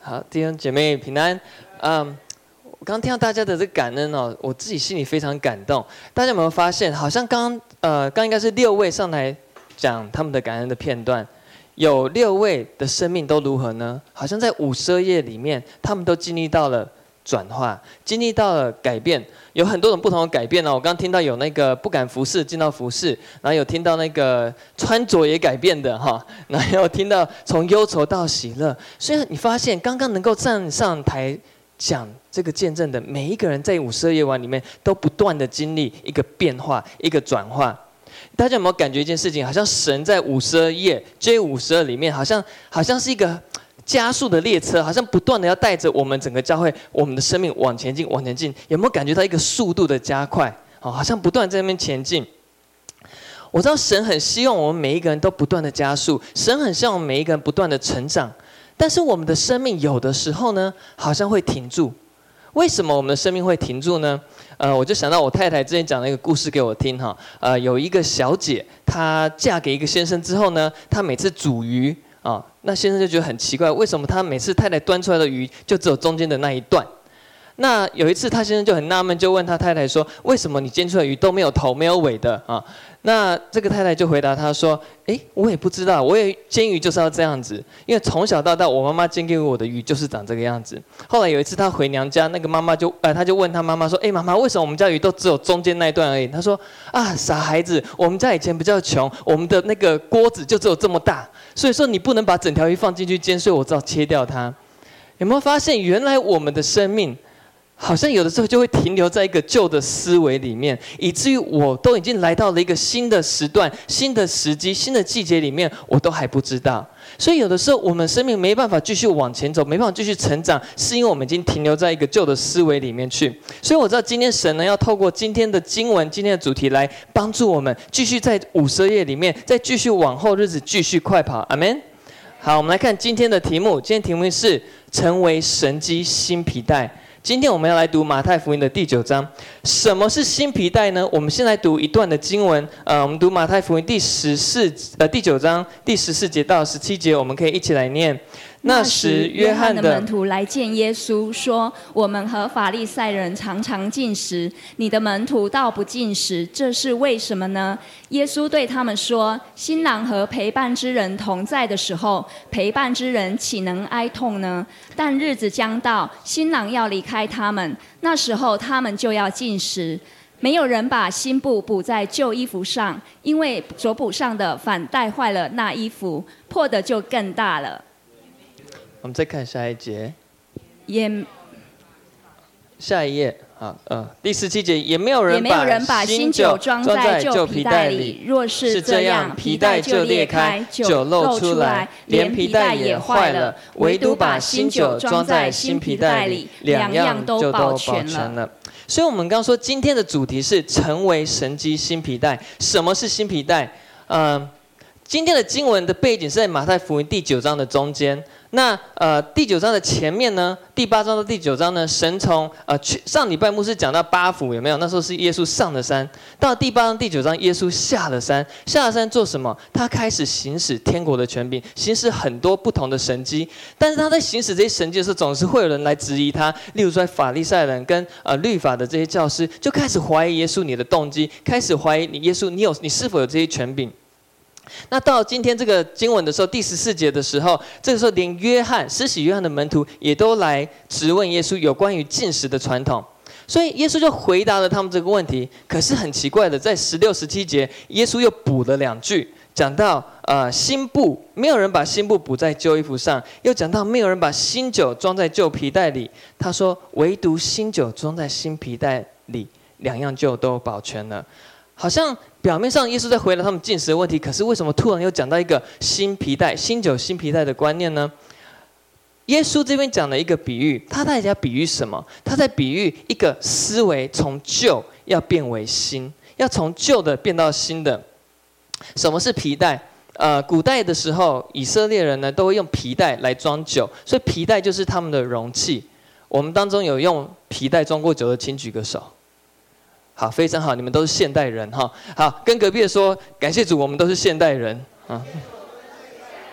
好，弟兄姐妹平安。我刚听到大家的这个感恩哦，我自己心里非常感动。大家有没有发现，好像刚应该是6位上来讲他们的感恩的片段，有6位的生命都如何呢？好像在52页里面，他们都经历到了转化，经历到了改变，有很多种不同的改变哦。我刚听到有那个不敢服侍进到服侍，然后有听到那个穿着也改变的哈，然后有听到从忧愁到喜乐。所以你发现，刚刚能够站上台讲这个见证的每一个人，在52页完里面都不断的经历一个变化，一个转化。大家有没有感觉一件事情？好像神在52页 J52 里面，好像是一个加速的列车，好像不断的要带着我们整个教会，我们的生命往前进，往前进。有没有感觉到一个速度的加快？好像不断在那边前进。我知道神很希望我们每一个人都不断的加速，神很希望我们每一个人不断的成长。但是我们的生命有的时候呢，好像会停住。为什么我们的生命会停住呢？我就想到我太太之前讲了一个故事给我听哈。有一个小姐，她嫁给一个先生之后呢，她每次煮鱼啊，那先生就觉得很奇怪，为什么他每次太太端出来的鱼就只有中间的那一段？那有一次他先生就很纳闷，就问他太太说：“为什么你煎出来的鱼都没有头没有尾的啊？”那这个太太就回答他说：“我也不知道，我也煎鱼就是要这样子，因为从小到大我妈妈煎给我的鱼就是长这个样子。”后来有一次他回娘家，那个妈妈他就问他妈妈说：“妈妈，为什么我们家鱼都只有中间那一段而已？”他说：“啊，傻孩子，我们家以前比较穷，我们的那个锅子就只有这么大，所以说你不能把整条鱼放进去煎，所以我只好切掉它。”有没有发现，原来我们的生命好像有的时候就会停留在一个旧的思维里面，以至于我都已经来到了一个新的时段、新的时机、新的季节里面，我都还不知道。所以有的时候我们生命没办法继续往前走，没办法继续成长，是因为我们已经停留在一个旧的思维里面去。所以我知道今天神呢要透过今天的经文、今天的主题来帮助我们继续在52页里面，再继续往后日子继续快跑。阿们。好，我们来看今天的题目。今天题目是成为神机新皮带。今天我们要来读马太福音的第9章。什么是新皮带呢？我们先来读一段的经文。我们读马太福音第9章第14节到17节，我们可以一起来念。 那时，约翰的门徒来见耶稣，说：“我们和法利赛人常常进食，你的门徒倒不进食，这是为什么呢？”耶稣对他们说：“新郎和陪伴之人同在的时候，陪伴之人岂能哀痛呢？但日子将到，新郎要离开他们，那时候他们就要进食。没有人把新布补在旧衣服上，因为所补上的反带坏了那衣服，破的就更大了。” 我们再看下一节，下一页。好，第17节，也没有人把新酒装在旧皮带里，若是这样，皮带就裂开，酒漏出来，连皮带也坏了。唯独把新酒装在新皮带里，两样就都保全了。所以我们刚刚说，今天的主题是成为神机新皮带。什么是新皮带？今天的经文的背景是在马太福音第9章的中间。那第9章的前面呢，第8章到第9章呢，神从上礼拜牧师讲到8福，有没有？那时候是耶稣上了山，到第8章第9章，耶稣下了山。下了山做什么？他开始行使天国的权柄，行使很多不同的神迹。但是他在行使这些神迹的时候，总是会有人来质疑他。例如说，法利赛人跟律法的这些教师，就开始怀疑耶稣你的动机，开始怀疑你耶稣你是否有这些权柄。那到今天这个经文的时候，第14节的时候，这个时候连施洗约翰的门徒也都来质问耶稣有关于禁食的传统，所以耶稣就回答了他们这个问题。可是很奇怪的，在16、17节，耶稣又补了2句，讲到新布，没有人把新布补在旧衣服上，又讲到没有人把新酒装在旧皮带里。他说，唯独新酒装在新皮带里，两样就都保全了。好像表面上耶稣在回答他们禁食的问题，可是为什么突然又讲到一个新皮带、新酒、新皮带的观念呢？耶稣这边讲了一个比喻，他在讲比喻什么？他在比喻一个思维从旧要变为新，要从旧的变到新的。什么是皮带？古代的时候，以色列人呢都会用皮带来装酒，所以皮带就是他们的容器。我们当中有用皮带装过酒的，请举个手。好，非常好，你们都是现代人哈。好，跟隔壁的说，感谢主，我们都是现代人啊。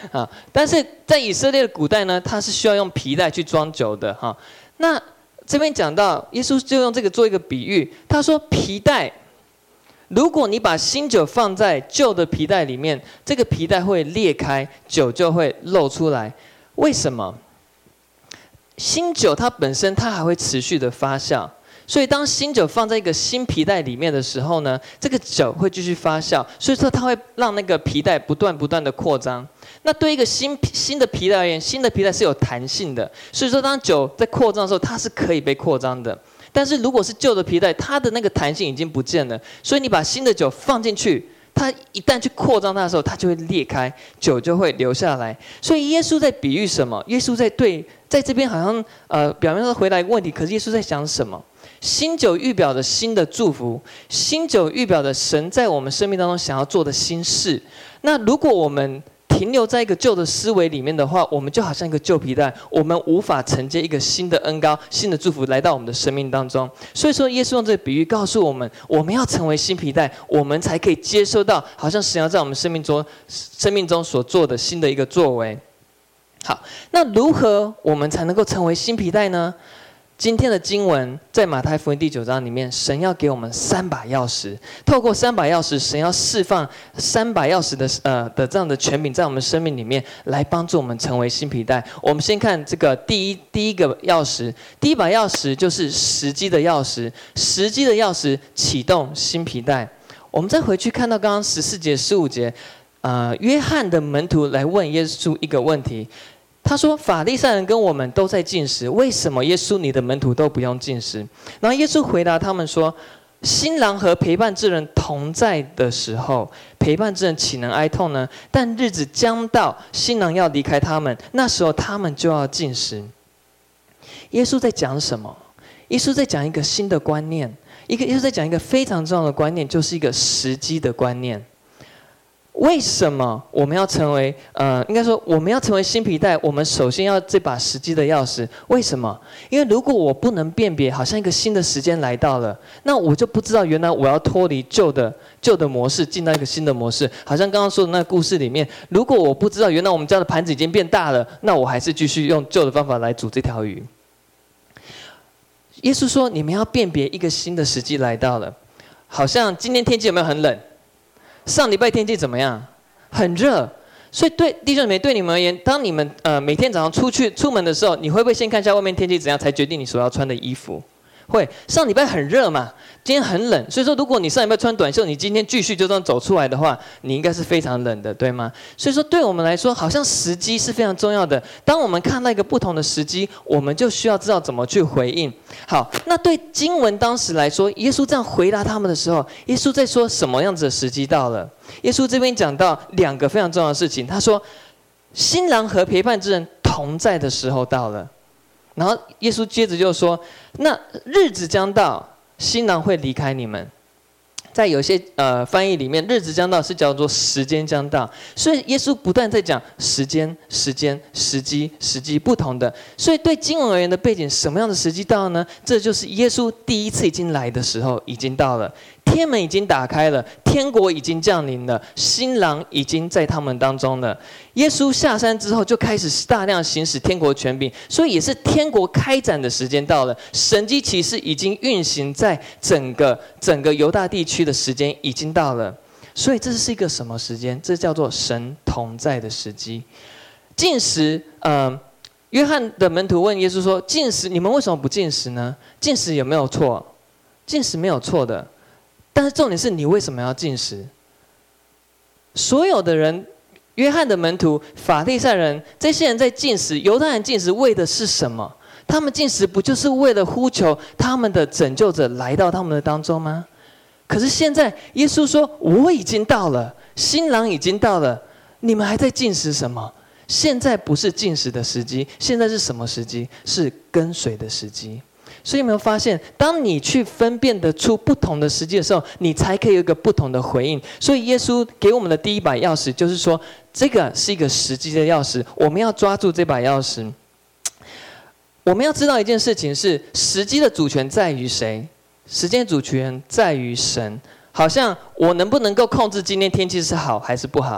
啊。但是在以色列的古代呢，它是需要用皮带去装酒的哈。那这边讲到，耶稣就用这个做一个比喻，他说皮带，如果你把新酒放在旧的皮带里面，这个皮带会裂开，酒就会漏出来。为什么？新酒它本身它还会持续的发酵，所以当新酒放在一个新皮带里面的时候呢，这个酒会继续发酵，所以说它会让那个皮带不断的扩张。那对一个新的皮带而言，新的皮带是有弹性的，所以说当酒在扩张的时候，它是可以被扩张的。但是如果是旧的皮带，它的那个弹性已经不见了，所以你把新的酒放进去，它一旦去扩张它的时候，它就会裂开，酒就会流下来。所以耶稣在比喻什么？耶稣在这边好像表面上回答一个问题，可是耶稣在讲什么？新酒预表的新的祝福，新酒预表的神在我们生命当中想要做的新事。那如果我们停留在一个旧的思维里面的话，我们就好像一个旧皮带，我们无法承接一个新的恩膏、新的祝福来到我们的生命当中。所以说，耶稣用这个比喻告诉我们，我们要成为新皮带，我们才可以接受到好像神要在我们生命中所做的新的一个作为。好，那如何我们才能够成为新皮带呢？今天的经文在马太福音第9章里面，神要给我们3把钥匙，透过3把钥匙，神要释放3把钥匙的这样的权柄在我们生命里面，来帮助我们成为新皮带。我们先看这个第一个钥匙，第一把钥匙就是时机的钥匙，时机的钥匙启动新皮带。我们再回去看到刚刚14节、15节，约翰的门徒来问耶稣一个问题。他说：“法利赛人跟我们都在禁食，为什么耶稣你的门徒都不用禁食？”然后耶稣回答他们说：“新郎和陪伴之人同在的时候，陪伴之人岂能哀痛呢？但日子将到，新郎要离开他们，那时候他们就要禁食。”耶稣在讲什么？耶稣在讲一个新的观念，耶稣在讲一个非常重要的观念，就是一个时机的观念。为什么我们要成为应该说我们要成为新皮带，我们首先要这把时机的钥匙。为什么？因为如果我不能辨别，好像一个新的时间来到了，那我就不知道原来我要脱离旧的模式，进到一个新的模式。好像刚刚说的那个故事里面，如果我不知道原来我们家的盘子已经变大了，那我还是继续用旧的方法来煮这条鱼。耶稣说，你们要辨别一个新的时机来到了。好像今天天气有没有很冷？上礼拜天气怎么样？很热。所以对弟兄姐妹，对你们而言，当你们每天早上出门的时候，你会不会先看一下外面天气怎样，才决定你所要穿的衣服？会。上礼拜很热嘛，今天很冷，所以说如果你上礼拜穿短袖，你今天继续就这样走出来的话，你应该是非常冷的，对吗？所以说对我们来说，好像时机是非常重要的。当我们看到一个不同的时机，我们就需要知道怎么去回应。好，那对经文当时来说，耶稣这样回答他们的时候，耶稣在说什么样子的时机到了？耶稣这边讲到2个非常重要的事情，他说新郎和陪伴之人同在的时候到了。然后耶稣接着就说，那日子将到，新郎会离开你们。在有些翻译里面，日子将到是叫做时间将到，所以耶稣不断在讲时间、时机不同的。所以对经文而言的背景，什么样的时机到呢？这就是耶稣第一次已经来的时候已经到了，天门已经打开了，天国已经降临了，新郎已经在他们当中了。耶稣下山之后就开始大量行使天国权柄，所以也是天国开展的时间到了，神迹奇事已经运行在整个犹大地区的时间已经到了。所以这是一个什么时间？这叫做神同在的时机。禁食，约翰的门徒问耶稣说：“禁食，你们为什么不禁食呢？禁食有没有错？禁食没有错的，但是重点是你为什么要禁食？”所有的人，约翰的门徒、法利赛人，这些人在禁食，犹太人禁食为的是什么？他们禁食不就是为了呼求他们的拯救者来到他们的当中吗？可是现在耶稣说：“我已经到了，新郎已经到了，你们还在禁食什么？现在不是禁食的时机，现在是什么时机？是跟随的时机。”所以有没有发现，当你去分辨得出不同的时机的时候，你才可以有一个不同的回应。所以耶稣给我们的第一把钥匙，就是说这个是一个时机的钥匙，我们要抓住这把钥匙。我们要知道一件事情是，时机的主权在于谁？时间主权在于神。好像我能不能够控制今天天气是好还是不好？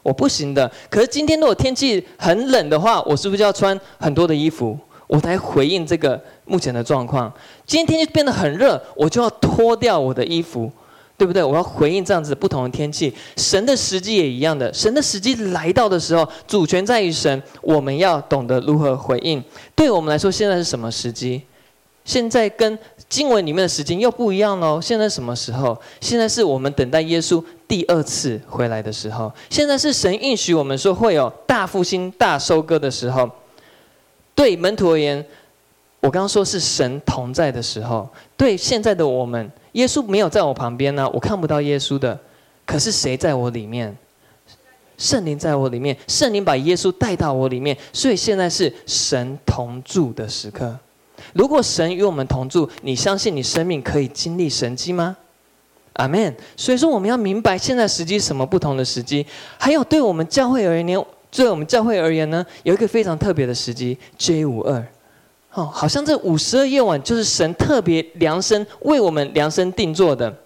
我不行的。可是今天如果天气很冷的话，我是不是就要穿很多的衣服，我来回应这个目前的状况？今天天气变得很热，我就要脱掉我的衣服，对不对？我要回应这样子不同的天气。神的时机也一样的，神的时机来到的时候，主权在于神，我们要懂得如何回应。对我们来说，现在是什么时机？现在跟经文里面的时间又不一样喽。现在什么时候？现在是我们等待耶稣第二次回来的时候。现在是神应许我们说会有大复兴、大收割的时候。对门徒而言，我刚刚说是神同在的时候。对现在的我们，耶稣没有在我旁边呢，我看不到耶稣的。可是谁在我里面？圣灵在我里面，圣灵把耶稣带到我里面，所以现在是神同住的时刻。如果神与我们同住，你相信你生命可以经历神迹吗？阿们。所以说我们要明白现在时机什么不同的时机。还有对我们教会而言呢，有一个非常特别的时机 J52。好像这52夜晚就是神特别量身为我们量身定做的。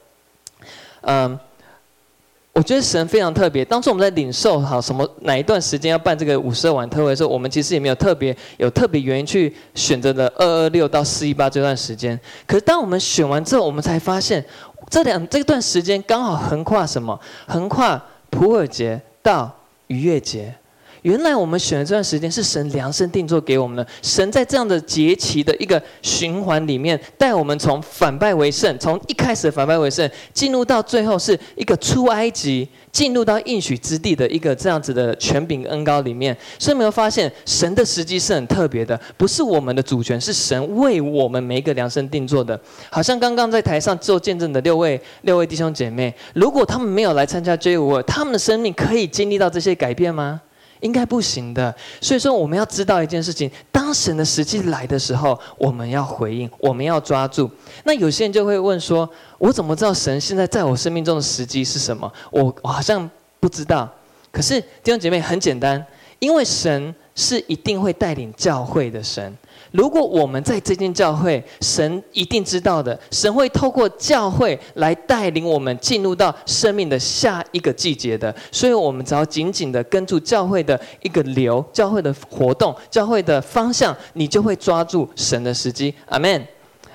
我觉得神非常特别。当初我们在领受哪一段时间要办这个52晚特会的时候，我们其实也没有特别原因去选择的226到418这段时间。可是当我们选完之后，我们才发现这段时间刚好横跨什么？横跨普尔节到逾越节。原来我们选的这段时间是神量身定做给我们的。神在这样的节期的一个循环里面，带我们从反败为胜，从一开始的反败为胜，进入到最后是一个出埃及，进入到应许之地的一个这样子的权柄恩膏里面。所以没有发现神的时机是很特别的，不是我们的主权，是神为我们每一个量身定做的。好像刚刚在台上做见证的六位弟兄姐妹，如果他们没有来参加 J52，他们的生命可以经历到这些改变吗？应该不行的。所以说我们要知道一件事情，当神的时机来的时候，我们要回应，我们要抓住。那有些人就会问说，我怎么知道神现在在我生命中的时机是什么？我好像不知道。可是弟兄姐妹，很简单，因为神是一定会带领教会的神。如果我们在这间教会，神一定知道的，神会透过教会来带领我们进入到生命的下一个季节的。所以我们只要紧紧的跟住教会的一个流，教会的活动，教会的方向，你就会抓住神的时机。阿们。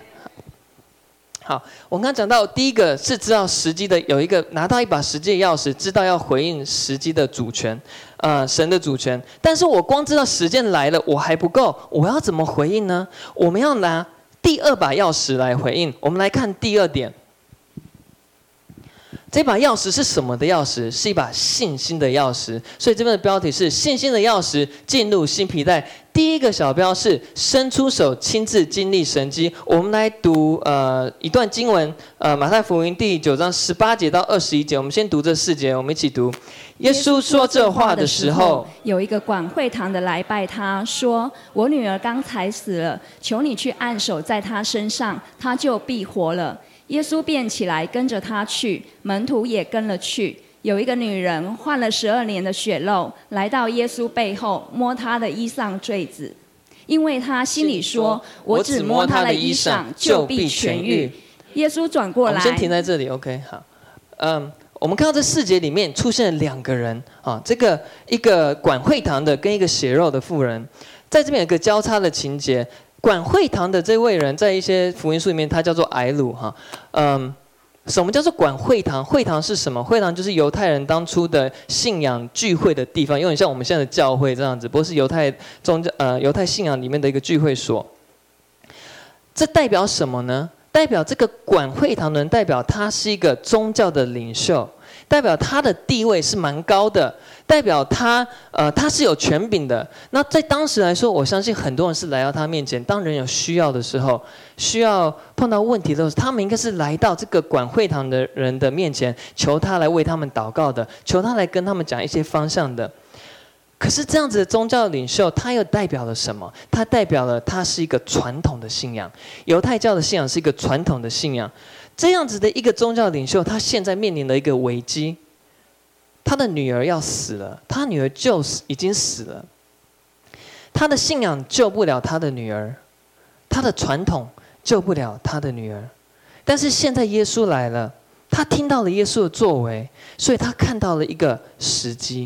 好，我刚刚讲到第一个是知道时机的，有一个拿到一把时机的钥匙，知道要回应时机的主权，神的主权。但是我光知道时间来了，我还不够，我要怎么回应呢？我们要拿第二把钥匙来回应。我们来看第二点，这把钥匙是什么的钥匙？是一把信心的钥匙。所以这边的标题是信心的钥匙进入新皮带。第一个小标是伸出手亲自经历神迹。我们来读一段经文，马太福音第9章18节到21节。我们先读这4节，我们一起读。耶稣说这话的时候， 有一个管会堂的来拜他，说：“我女儿刚才死了，求你去按手在她身上，她就必活了。”耶稣便起来跟着他去，门徒也跟了去。有一个女人患了12年的血漏，来到耶稣背后，摸他的衣裳坠子，因为他心里说：“我只摸他的衣裳，就必痊愈。”耶稣转过来， 我们先停在这里 ，OK， 好。我们看到这4节里面出现了2个人啊，一个管会堂的跟一个血肉的妇人，在这边有一个交叉的情节。管会堂的这位人，在一些福音书里面，他叫做睚鲁哈。什么叫做管会堂？会堂是什么？会堂就是犹太人当初的信仰聚会的地方，有点像我们现在的教会这样子，不过是犹太信仰里面的一个聚会所。这代表什么呢？代表这个管会堂的人，代表他是一个宗教的领袖，代表他的地位是蛮高的，代表他是有权柄的。那在当时来说，我相信很多人是来到他面前，当人有需要的时候，需要碰到问题的时候，他们应该是来到这个管会堂的人的面前，求他来为他们祷告的，求他来跟他们讲一些方向的。可是这样子的宗教领袖，他又代表了什么？他代表了他是一个传统的信仰，犹太教的信仰是一个传统的信仰。这样子的一个宗教领袖，他现在面临了一个危机，他的女儿要死了，他女儿已经死了，他的信仰救不了他的女儿，他的传统救不了他的女儿。但是现在耶稣来了，他听到了耶稣的作为，所以他看到了一个时机。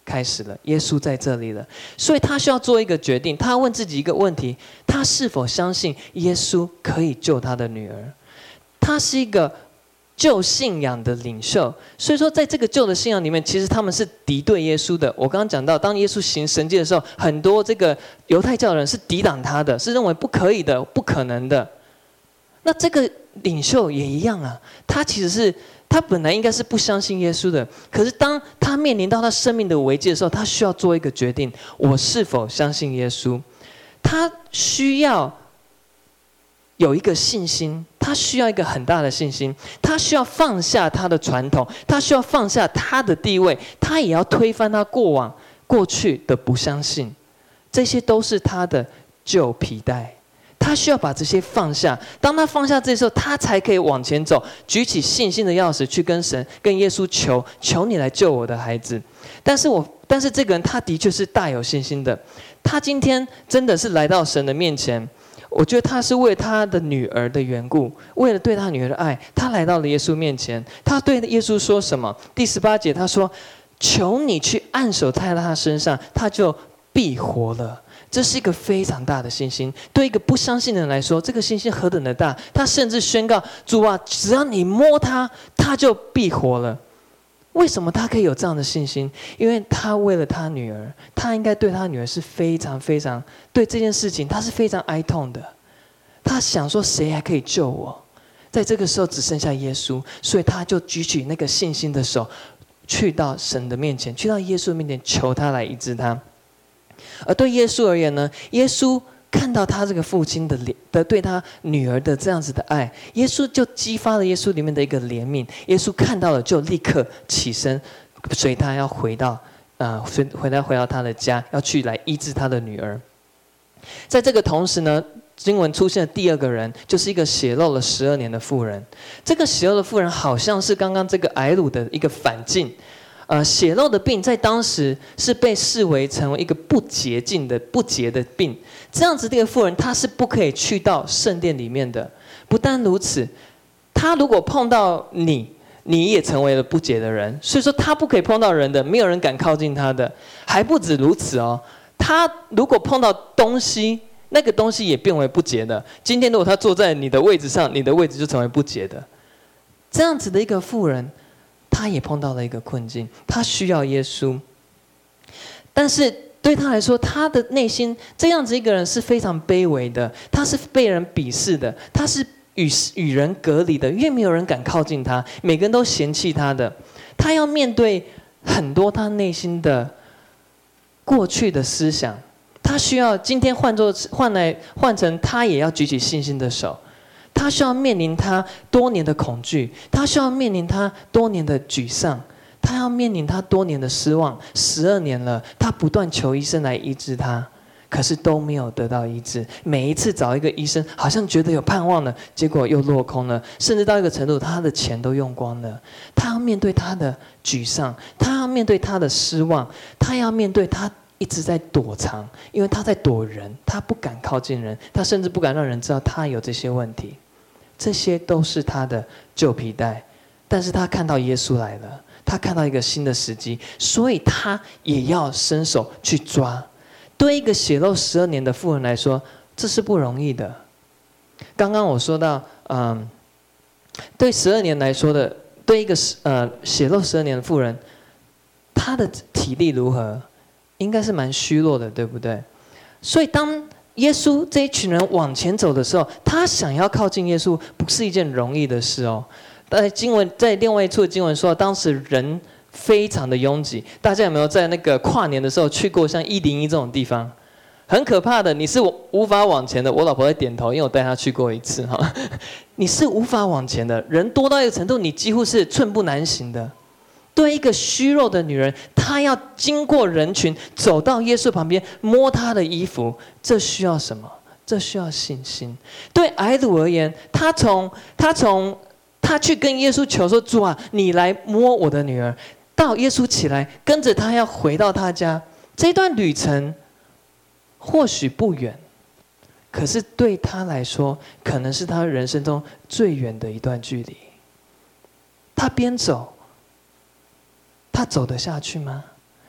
开始了，耶稣在这里了，所以他需要做一个决定，他要问自己一个问题：他是否相信耶稣可以救他的女儿？他是一个旧信仰的领袖，所以说在这个旧的信仰里面，其实他们是敌对耶稣的。我刚刚讲到，当耶稣行神迹的时候，很多这个犹太教人是抵挡他的，是认为不可以的、不可能的。那这个领袖也一样啊，他本来应该是不相信耶稣的，可是当他面临到他生命的危机的时候，他需要做一个决定：我是否相信耶稣？他需要有一个信心，他需要一个很大的信心，他需要放下他的传统，他需要放下他的地位，他也要推翻他过去的不相信，这些都是他的旧皮带。他需要把这些放下，当他放下这些时候，他才可以往前走，举起信心的钥匙去跟神、跟耶稣求你来救我的孩子。但是这个人他的确是大有信心的，他今天真的是来到神的面前。我觉得他是为他的女儿的缘故，为了对他女儿的爱，他来到了耶稣面前。他对耶稣说什么？第18节他说：求你去按手在他身上，他就必活了。这是一个非常大的信心，对一个不相信的人来说，这个信心何等的大！他甚至宣告：主啊，只要你摸他，他就必活了。为什么他可以有这样的信心？因为他为了他女儿，他应该对他女儿是非常非常对这件事情，他是非常哀痛的。他想说，谁还可以救我？在这个时候只剩下耶稣，所以他就举起那个信心的手，去到神的面前，去到耶稣的面前，求他来医治他。而对耶稣而言呢，耶稣看到他这个父亲的对他女儿的这样子的爱，耶稣就激发了耶稣里面的一个怜悯。耶稣看到了，就立刻起身，随他要回到他的家，要去来医治他的女儿。在这个同时呢，经文出现的第二个人，就是一个血漏了12年的妇人。这个血漏的妇人好像是刚刚这个睚鲁的一个反境。血漏的病在当时是被视为成为一个不洁的病，这样子的一个妇人，她是不可以去到圣殿里面的。不但如此，她如果碰到你也成为了不洁的人，所以说她不可以碰到人的，没有人敢靠近她的。还不止如此哦，她如果碰到东西，那个东西也变为不洁的。今天如果她坐在你的位置上，你的位置就成为不洁的。这样子的一个妇人，他也碰到了一个困境，他需要耶稣，但是对他来说，他的内心这样子一个人是非常卑微的，他是被人鄙视的，他是与人隔离的，因为没有人敢靠近他，每个人都嫌弃他的，他要面对很多他内心的过去的思想，他需要今天换成他也要举起信心的手。他需要面临他多年的恐惧，他需要面临他多年的沮丧，他要面临他多年的失望。12年了，他不断求医生来医治他，可是都没有得到医治。每一次找一个医生，好像觉得有盼望了，结果又落空了，甚至到一个程度，他的钱都用光了。他要面对他的沮丧，他要面对他的失望，他要面对他一直在躲藏，因为他在躲人，他不敢靠近人，他甚至不敢让人知道他有这些问题。这些都是他的旧皮带，但是他看到耶稣来了，他看到一个新的时机，所以他也要伸手去抓。对一个血漏12年的妇人来说，这是不容易的。刚刚我说到，对12年来说的，对一个血漏12年的妇人，她的体力如何？应该是蛮虚弱的，对不对？所以当耶稣这一群人往前走的时候，他想要靠近耶稣，不是一件容易的事哦。在另外一处的经文说，当时人非常的拥挤。大家有没有在那个跨年的时候去过像101这种地方？很可怕的，你是无法往前的。我老婆在点头，因为我带她去过一次哈。你是无法往前的，人多到一个程度，你几乎是寸步难行的。对一个虚弱的女人，她要经过人群，走到耶稣旁边，摸他的衣服，这需要什么？这需要信心。对睚鲁而言，他去跟耶稣求说：“主啊，你来摸我的女儿。”到耶稣起来，跟着他要回到他家，这段旅程或许不远，可是对他来说，可能是他人生中最远的一段距离。他边走。他走得下去吗？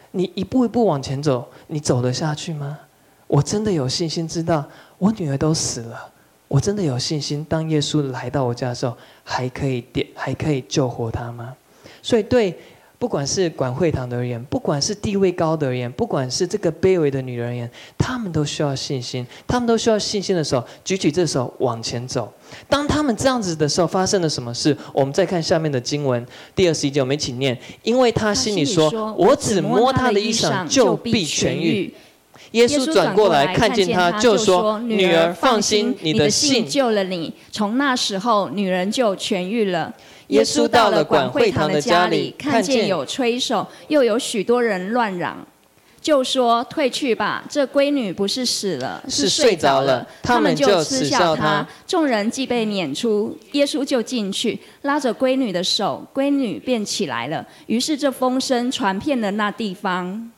你一步一步往前走，你走得下去吗？我真的有信心知道我女儿都死了，我真的有信心当耶稣来到我家的时候还可以救活她吗？所以对不管是管会堂的而言，不管是地位高的而言，不管是这个卑微的女人而言，他们都需要信心。他们都需要信心的时候，举起这手往前走。当他们这样子的时候，发生了什么事？我们再看下面的经文，第21节，我们一起念。因为他心里说：“我只摸他的衣裳，就必痊愈。”耶稣转过来看见他，就说：“女儿，放心，你的信救了你。”从那时候，女人就痊愈了。 耶稣到了管会堂的家里， 看见有吹手，又有许多人乱嚷，就说：“退去吧，这闺女不是死了，是睡着了。”他们就嗤笑他。众人既被撵出，耶稣就进去，拉着闺女的手，闺女便起来了。于是这风声传遍了那地方。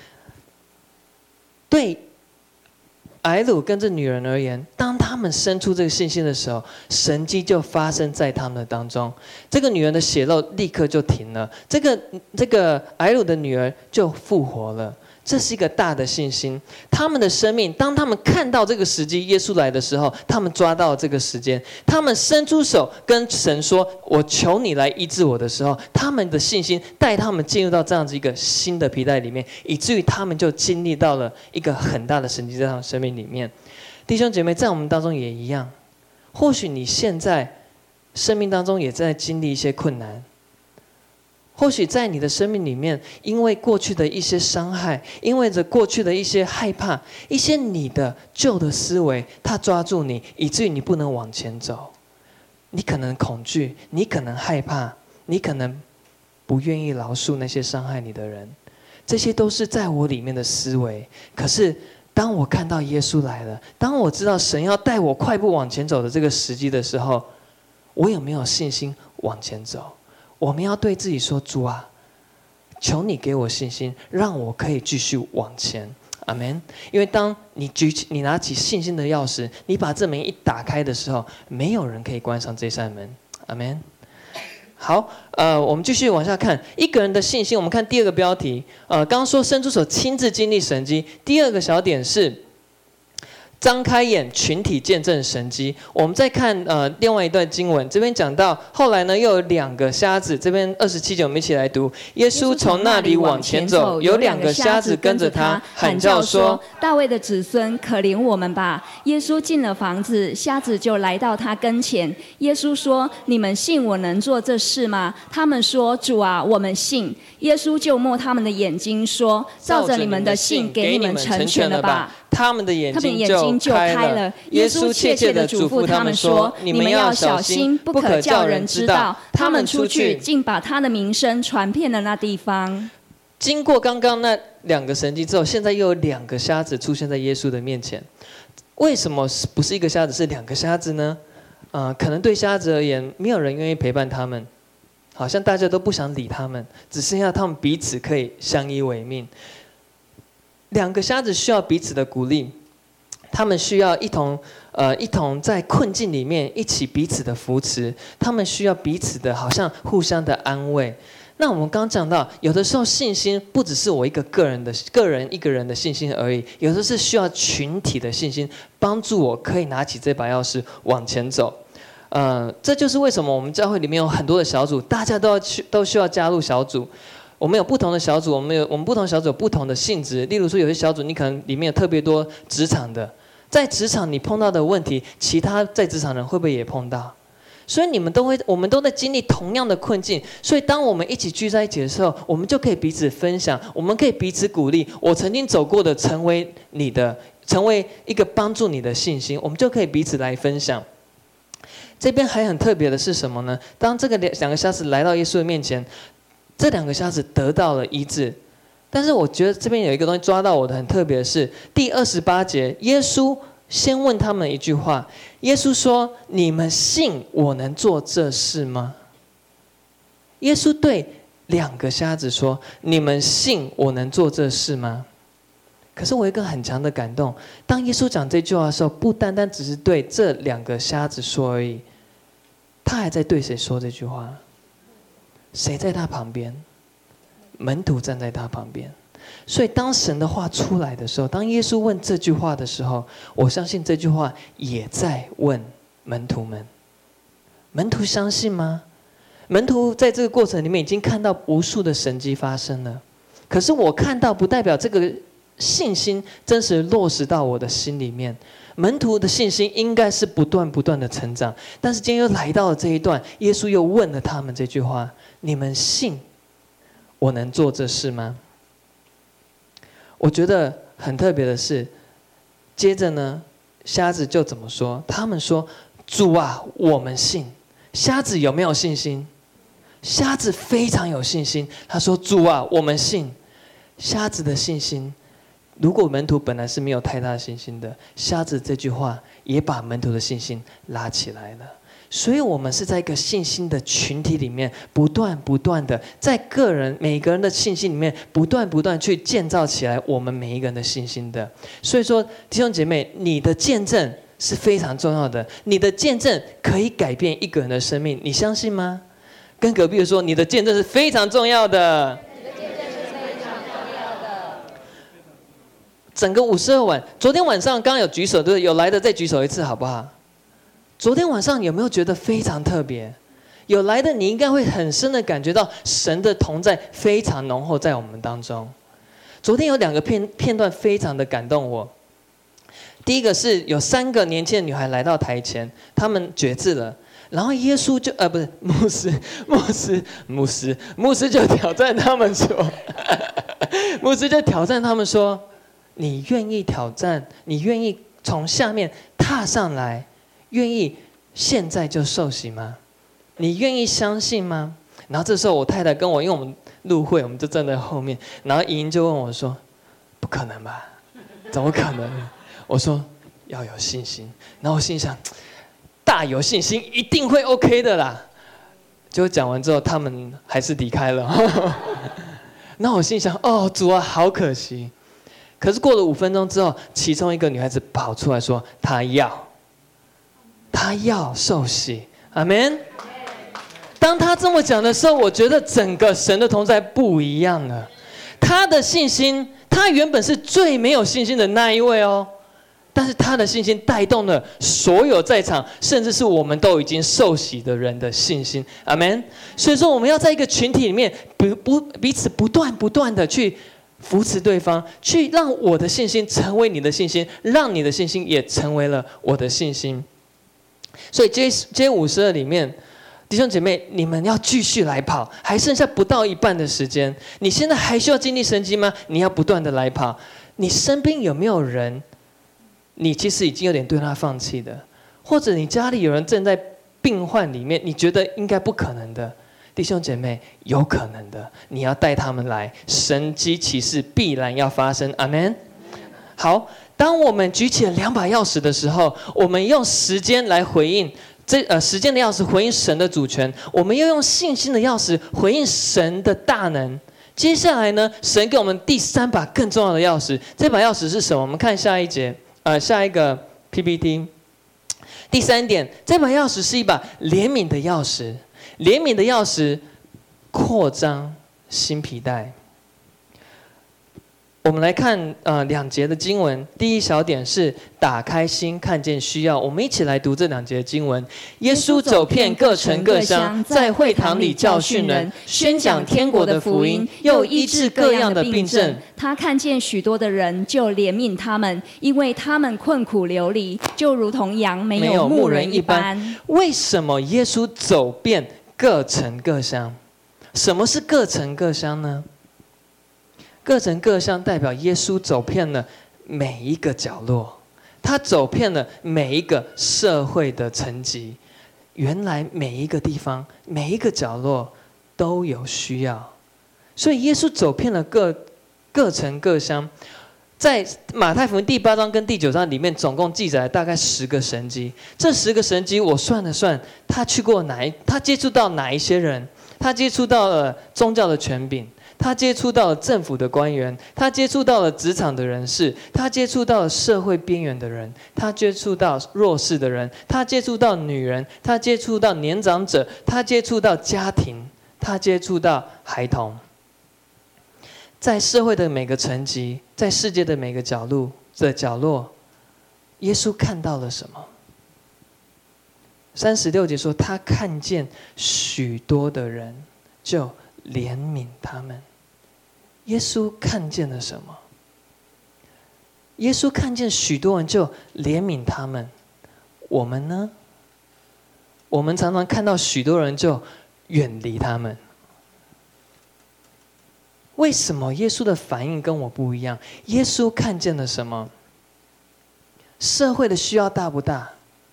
对睚鲁跟这女人而言，当他们生出这个信心的时候，神迹就发生在他们的当中。这个女人的血肉立刻就停了，这个睚鲁的女儿就复活了。这是一个大的信心。他们的生命，当他们看到这个时机，耶稣来的时候，他们抓到了这个时间，他们伸出手跟神说：“我求你来医治我”的时候，他们的信心带他们进入到这样子一个新的皮带里面，以至于他们就经历到了一个很大的神迹在他们生命里面。弟兄姐妹，在我们当中也一样，或许你现在生命当中也在经历一些困难。或许在你的生命里面，因为过去的一些伤害，因为着过去的一些害怕，一些你的旧的思维，它抓住你，以至于你不能往前走。你可能恐惧，你可能害怕，你可能不愿意饶恕那些伤害你的人，这些都是在我里面的思维。可是当我看到耶稣来了，当我知道神要带我快步往前走的这个时机的时候，我有没有信心往前走？我们要对自己说：“主啊，求你给我信心，让我可以继续往前。”阿们。因为当你拿起信心的钥匙，你把这门一打开的时候，没有人可以关上这扇门。阿们。好，我们继续往下看一个人的信心。我们看第二个标题，刚刚说伸出手亲自经历神迹。第二个小点是张开眼，群体见证神迹。我们再看另外一段经文，这边讲到后来呢，又有2个瞎子。这边27节我们一起来读。耶稣从那里往前走，有2个瞎子跟着他，喊叫说：“ 大卫的子孙，可怜我们吧！”耶稣进了房子，瞎子就来到他跟前。耶稣说：“你们信我能做这事吗？”他们说：“主啊，我们信。”耶稣就摸他们的眼睛说：“照着你们的信，给你们成全了吧。” 他们的眼睛就开了。耶稣切切地嘱咐他们说：“你们要小心，不可叫人知道。”他们出去，竟把他的名声传遍了那地方。经过刚刚那2个神迹之后，现在又有2个瞎子出现在耶稣的面前。为什么不是1个瞎子，是2个瞎子呢？可能对瞎子而言，没有人愿意陪伴他们，好像大家都不想理他们，只剩下他们彼此可以相依为命。2个瞎子需要彼此的鼓励，他们需要一同在困境里面一起彼此的扶持，他们需要彼此的好像互相的安慰。那我们刚刚讲到，有的时候信心不只是我一个人的信心而已，有的是需要群体的信心，帮助我可以拿起这把钥匙往前走。这就是为什么我们教会里面有很多的小组，大家都需要加入小组。我们有不同的小组，我们不同小组有不同的性质。例如说，有些小组你可能里面有特别多职场的，在职场你碰到的问题，其他在职场人会不会也碰到？所以我们都在经历同样的困境。所以当我们一起聚在一起的时候，我们就可以彼此分享，我们可以彼此鼓励。我曾经走过的，成为一个帮助你的信心，我们就可以彼此来分享。这边还很特别的是什么呢？当这个2个瞎子来到耶稣的面前，这2个瞎子得到了医治。但是我觉得这边有一个东西抓到我的很特别的是第28节，耶稣先问他们一句话。耶稣说：“你们信我能做这事吗？”耶稣对2个瞎子说：“你们信我能做这事吗？”可是我有一个很强的感动，当耶稣讲这句话的时候，不单单只是对这2个瞎子说而已，他还在对谁说这句话？谁在他旁边？门徒站在他旁边。 所以当神的话出来的时候，当耶稣问这句话的时候，我相信这句话也在问门徒们。门徒相信吗？门徒在这个过程里面已经看到无数的神迹发生了，可是我看到不代表这个信心真实落实到我的心里面。门徒的信心应该是不断的成长，但是今天又来到了这一段，耶稣又问了他们这句话：你们信我能做这事吗？我觉得很特别的是，接着呢，瞎子就怎么说？他们说：主啊，我们信。瞎子有没有信心？瞎子非常有信心，他说：主啊，我们信。瞎子的信心，如果门徒本来是没有太大的信心的，瞎子这句话也把门徒的信心拉起来了。所以我们是在一个信心的群体里面，不断的在每个人的信心里面不断去建造起来我们每一个人的信心的。所以说，弟兄姐妹，你的见证是非常重要的，你的见证可以改变一个人的生命，你相信吗？跟隔壁的说，你的见证是非常重要的。整个52晚，昨天晚上刚刚有举手，对不对？有来的再举手一次好不好？昨天晚上有没有觉得非常特别？有来的你应该会很深的感觉到神的同在非常浓厚在我们当中。昨天有2个片段非常的感动我。第一个是有3个年轻的女孩来到台前，她们决志了，然后耶稣就不是牧师就挑战他们说，牧师就挑战他们说，你愿意挑战？你愿意从下面踏上来？愿意现在就受洗吗？你愿意相信吗？然后这时候我太太跟我，因为我们入会，我们就站在后面，然后莹莹就问我说：“不可能吧？怎么可能？”我说：“要有信心。”然后我心想，大有信心，一定会 OK 的啦。结果讲完之后，他们还是离开了。那我心想：“哦，主啊，好可惜。”可是过了5分钟之后，其中一个女孩子跑出来说：“她要受洗。”阿们。当她这么讲的时候，我觉得整个神的同在不一样了。她的信心，她原本是最没有信心的那一位哦，但是她的信心带动了所有在场，甚至是我们都已经受洗的人的信心。阿们。所以说，我们要在一个群体里面，彼此不断的去扶持对方，去让我的信心成为你的信心，让你的信心也成为了我的信心。所以今天52里面，弟兄姐妹，你们要继续来跑，还剩下不到一半的时间。你现在还需要经历神迹吗？你要不断的来跑。你身边有没有人，你其实已经有点对他放弃的，或者你家里有人正在病患里面，你觉得应该不可能的？弟兄姐妹，有可能的，你要带他们来，神迹奇事必然要发生。阿们。好，当我们举起了2把钥匙的时候，我们用时间来回应时间的钥匙回应神的主权，我们又用信心的钥匙回应神的大能。接下来呢，神给我们第3把更重要的钥匙，这把钥匙是什么？我们看下一个 PPT。第3点，这把钥匙是一把怜悯的钥匙。怜悯的钥匙，扩张新皮带。我们来看2节的经文。第一小点是打开心，看见需要。我们一起来读这2节的经文。耶稣走遍各城各乡，在会堂里教训人，宣讲天国的福音，又医治各样的病症。 他看见许多的人，就怜悯他们，因为他们困苦流离，就如同羊没有牧人一般。 为什么耶稣走遍各城各乡？什么是各城各乡呢？各城各乡代表耶稣走遍了每一个角落，他走遍了每一个社会的层级。原来每一个地方、每一个角落都有需要，所以耶稣走遍了各城各乡。在马太福音第8章跟第9章里面，总共记载了大概10个神迹。这10个神迹，我算了算，他接触到哪一些人？他接触到了宗教的权柄，他接触到了政府的官员，他接触到了职场的人士，他接触到了社会边缘的人，他接触到弱势的人，他接触到女人，他接触到年长者，他接触到家庭，他接触到孩童。 在社会的每个层级，在世界的每个角落，耶稣看到了什么？36节说，他看见许多的人，就怜悯他们。耶稣看见了什么？耶稣看见许多人，就怜悯他们。我们呢？我们常常看到许多人，就远离他们。为什么耶稣的反应跟我不一样？耶稣看见了什么？社会的需要大不大？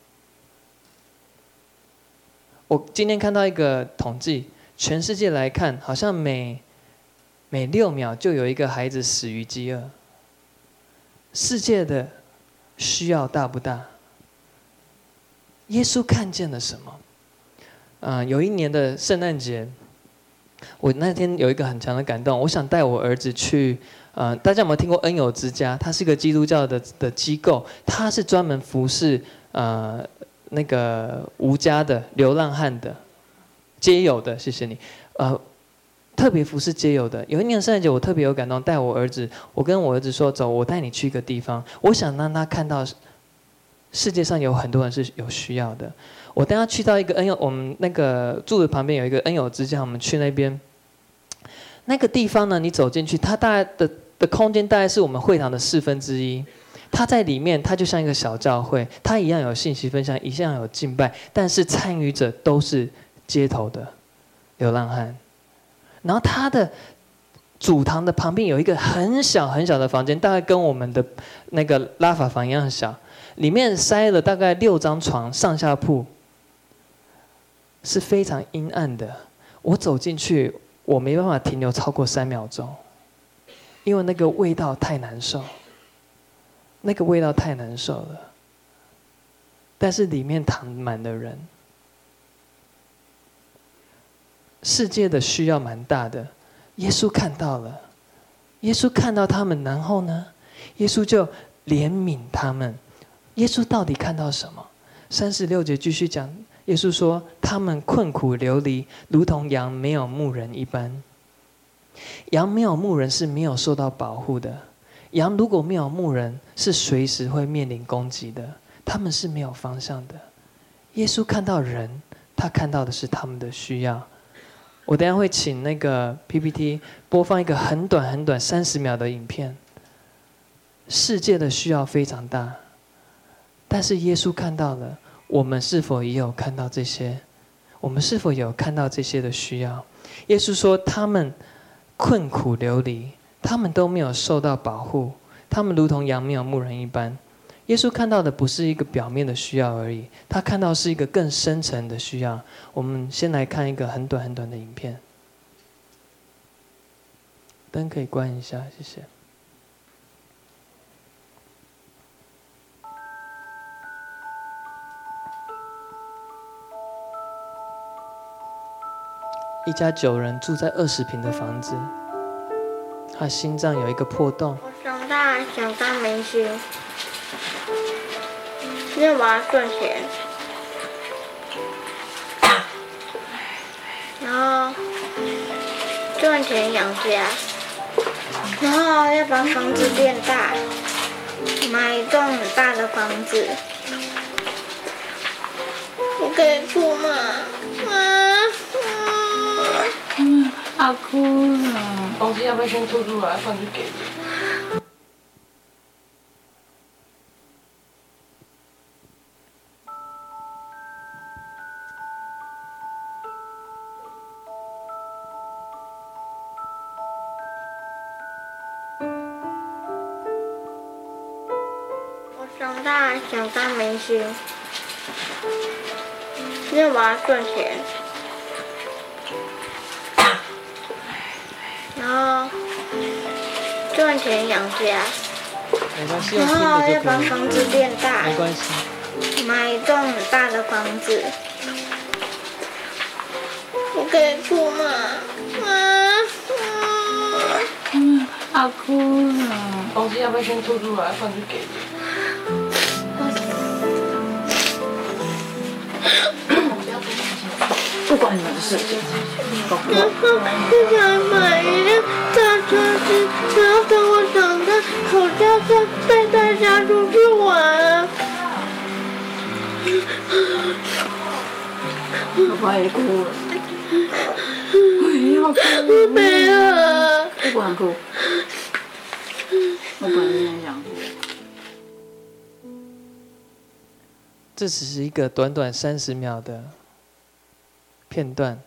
我今天看到一个统计，全世界来看，好像每6秒就有一个孩子死于饥饿。世界的需要大不大？耶稣看见了什么？有一年的圣诞节，我那天有一个很强的感动，我想带我儿子去。大家有没有听过恩友之家？它是一个基督教的机构，它是专门服侍那个无家的、流浪汉的、街友的。谢谢你，特别服侍街友的。有一年圣诞节，我特别有感动，带我儿子，我跟我儿子说：“走，我带你去一个地方，我想让他看到世界上有很多人是有需要的。”我带他去到一个恩友，我们那个住的旁边有一个恩友之家，我们去那边。那个地方呢，你走进去，它大概的空间大概是我们会堂的1/4。它在里面，它就像一个小教会，它一样有信息分享，一样有敬拜，但是参与者都是街头的流浪汉。然后它的主堂的旁边有一个很小很小的房间，大概跟我们的那个拉法房一样小，里面塞了大概6张床，上下铺，是非常阴暗的。我走进去，我没办法停留超过3秒钟，因为那个味道太难受，那个味道太难受了。但是里面躺满了人，世界的需要蛮大的。耶稣看到了，耶稣看到他们，然后呢，耶稣就怜悯他们。耶稣到底看到什么？36节继续讲，耶稣说：“他们困苦流离，如同羊没有牧人一般。”羊没有牧人是没有受到保护的。羊如果没有牧人，是随时会面临攻击的。他们是没有方向的。耶稣看到人，他看到的是他们的需要。我等一下会请那个 PPT 播放一个很短很短30秒的影片。世界的需要非常大，但是耶稣看到了，我们是否也有看到这些？我们是否有看到这些的需要？耶稣说他们困苦流离，他们都没有受到保护，他们如同羊没有牧人一般。耶稣看到的不是一个表面的需要而已，他看到是一个更深层的需要。我们先来看一个很短很短的影片，灯可以关一下，谢谢。一家9人住在20平的房子，他心脏有一个破洞。 我长大想当明星，因为我要赚钱，然后赚钱养家，然后要把房子变大，买一栋很大的房子。我可以哭吗？ 好哭了。东西要不要先吐出来，放去给你？ 我长大想当明星，因为我要赚钱，然后赚钱养家， 没关系， 然后要把用听的就可以。 房子变大， 没关系。 买一栋很大的房子。我可以哭吗？ 好哭了。东西要不要先吐出来，放去给你？ 不管你们的事情。 就想买一辆大车子，然后等我长大，考驾照，带大家出去玩。 爸爸也哭了。我也要哭。 没有。 我不想哭。我本来很想哭。 这只是一个短短30秒的片段。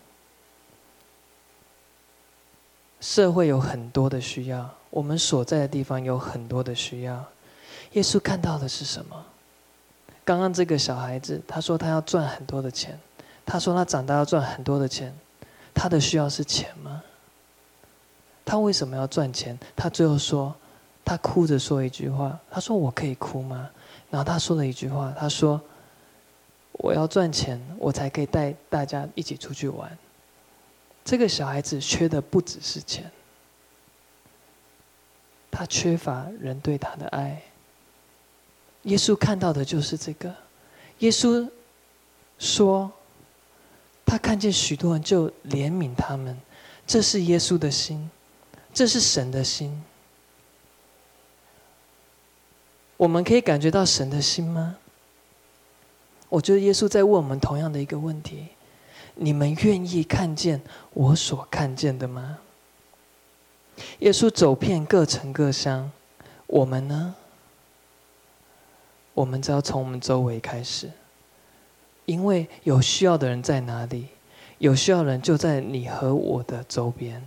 社会有很多的需要，我们所在的地方有很多的需要。耶稣看到的是什么？刚刚这个小孩子，他说他要赚很多的钱，他说他长大要赚很多的钱，他的需要是钱吗？他为什么要赚钱？他最后说，他哭着说一句话，他说我可以哭吗？然后他说了一句话，他说我要赚钱，我才可以带大家一起出去玩。这个小孩子缺的不只是钱，他缺乏人对他的爱。耶稣看到的就是这个。耶稣说，他看见许多人就怜悯他们，这是耶稣的心，这是神的心。我们可以感觉到神的心吗？我觉得耶稣在问我们同样的一个问题：你们愿意看见我所看见的吗？耶稣走遍各城各乡，我们呢？我们只要从我们周围开始，因为有需要的人在哪里，有需要的人就在你和我的周边。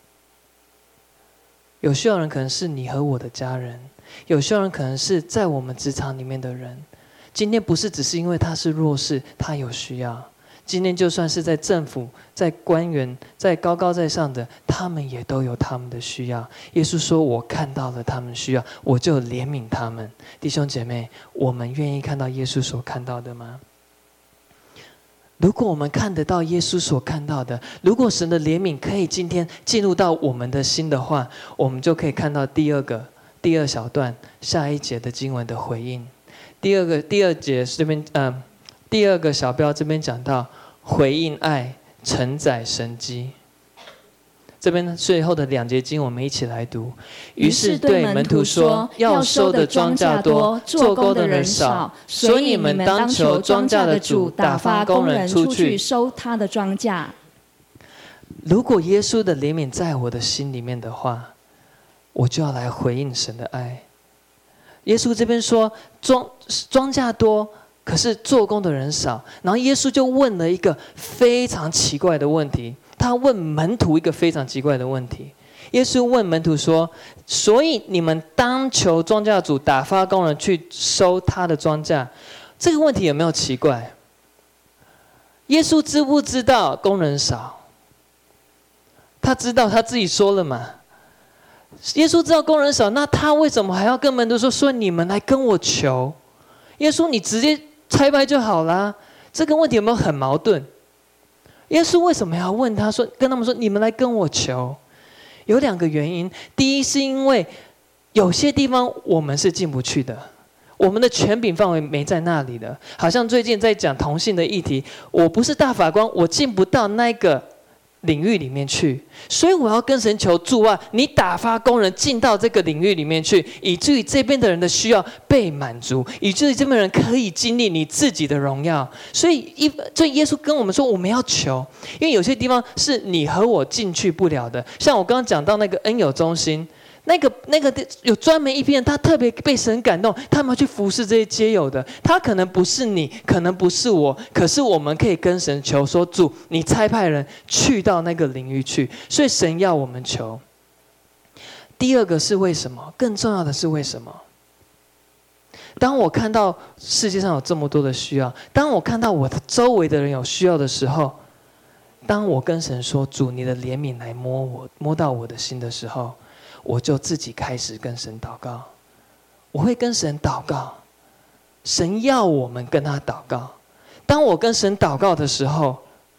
有需要的人可能是你和我的家人，有需要的人可能是在我们职场里面的人。今天不是只是因为他是弱势，他有需要。今天就算是在政府、在官员、在高高在上的，他们也都有他们的需要。耶稣说，我看到了他们需要，我就怜悯他们。弟兄姐妹，我们愿意看到耶稣所看到的吗？如果我们看得到耶稣所看到的，如果神的怜悯可以今天进入到我们的心的话，我们就可以看到第二小段下一节的经文的回应。第二节这边第二个小标这边讲到回应爱，承载神迹。这边最后的2节经我们一起来读。于是对门徒说，要收的庄稼多，做工的人少，所以你们当求庄稼的主打发工人出去收他的庄稼。 如果耶稣的怜悯在我的心里面的话，我就要来回应神的爱。耶稣这边说庄稼多，可是做工的人少。然后耶稣就问了一个非常奇怪的问题，他问门徒一个非常奇怪的问题。耶稣问门徒说，所以你们当求庄稼主打发工人去收他的庄稼。这个问题有没有奇怪？耶稣知不知道工人少？他知道，他自己说了嘛。耶稣知道工人少，那他为什么还要跟门徒说你们来跟我求？耶稣你直接差派就好啦。这个问题有没有很矛盾？耶稣为什么要问他说，跟他们说你们来跟我求？有2个原因。第一是因为有些地方我们是进不去的，我们的权柄范围没在那里的。好像最近在讲同性的议题，我不是大法官，我进不到那个领域里面去，所以我要跟神求助啊！你打发工人进到这个领域里面去，以至于这边的人的需要被满足，以至于这边的人可以经历你自己的荣耀。所以耶稣跟我们说，我们要求，因为有些地方是你和我进去不了的。像我刚刚讲到那个恩友中心。那个有专门一批人，他特别被神感动，他们要去服侍这些街友的。他可能不是你，可能不是我，可是我们可以跟神求说，主，你差派人去到那个领域去。所以神要我们求。第2个是为什么？更重要的是为什么？当我看到世界上有这么多的需要，当我看到我的周围的人有需要的时候，当我跟神说，主，你的怜悯来摸到我的心的时候，我就自己开始跟神祷告。我会跟神祷告，神要我们跟他祷告。当我跟神祷告的时候，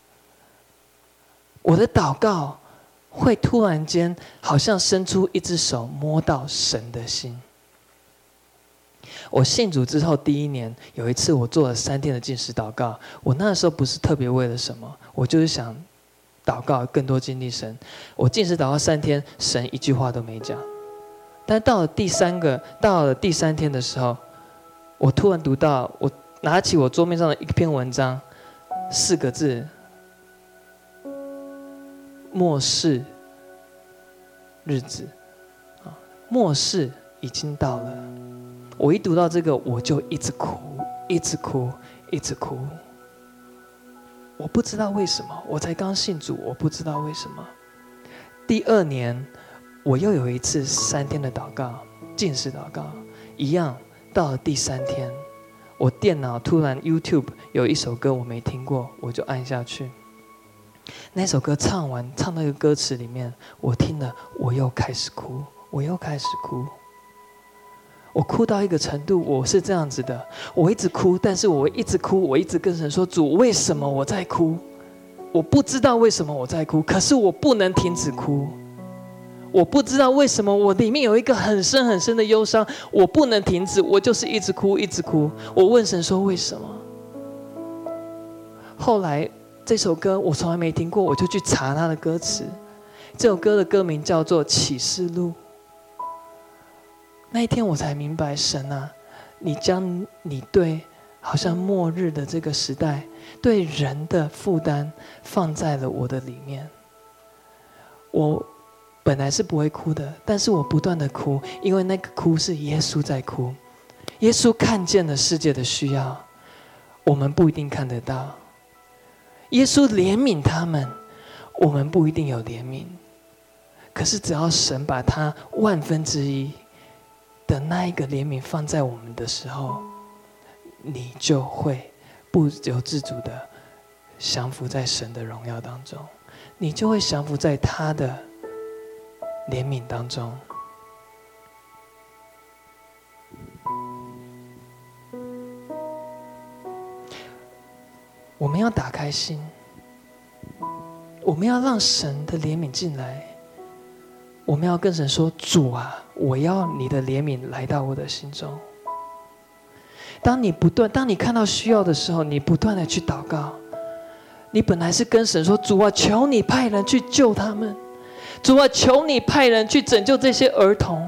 我的祷告会突然间好像伸出一只手摸到神的心。 我信主之后第1年，有一次我做了3天的禁食祷告。我那时候不是特别为了什么，我就是想祷告更多经历神。我禁食祷告3天，神一句话都没讲。但到了第3天的时候，我突然读到，我拿起我桌面上的一篇文章，4个字：末世日子。末世已经到了。我一读到这个，我就一直哭，一直哭，一直哭。我不知道为什么，我才刚信主，我不知道为什么。第2年，我又有一次3天的祷告，禁食祷告，一样。到了第3天，我电脑突然 YouTube 有一首歌我没听过，我就按下去。那首歌唱到一个歌词里面，我听了，我又开始哭，我又开始哭。我哭到一个程度，我是这样子的，我一直哭，但是我一直哭，我一直跟神说：主，为什么我在哭？我不知道为什么我在哭，可是我不能停止哭。我不知道为什么我里面有一个很深很深的忧伤，我不能停止，我就是一直哭，一直哭。我问神说为什么？后来这首歌我从来没听过，我就去查它的歌词。这首歌的歌名叫做《启示录》。那一天我才明白，神啊，你将你对好像末日的这个时代对人的负担放在了我的里面。我本来是不会哭的，但是我不断的哭，因为那个哭是耶稣在哭。耶稣看见了世界的需要，我们不一定看得到。耶稣怜悯他们，我们不一定有怜悯。可是只要神把他1/10的那一个怜悯放在我们的时候，你就会不由自主的降服在神的荣耀当中，你就会降服在他的怜悯当中。我们要打开心，我们要让神的怜悯进来，我们要跟神说：主啊，我要你的怜悯来到我的心中。当你看到需要的时候，你不断的去祷告。你本来是跟神说：主啊，求你派人去救他们，主啊，求你派人去拯救这些儿童，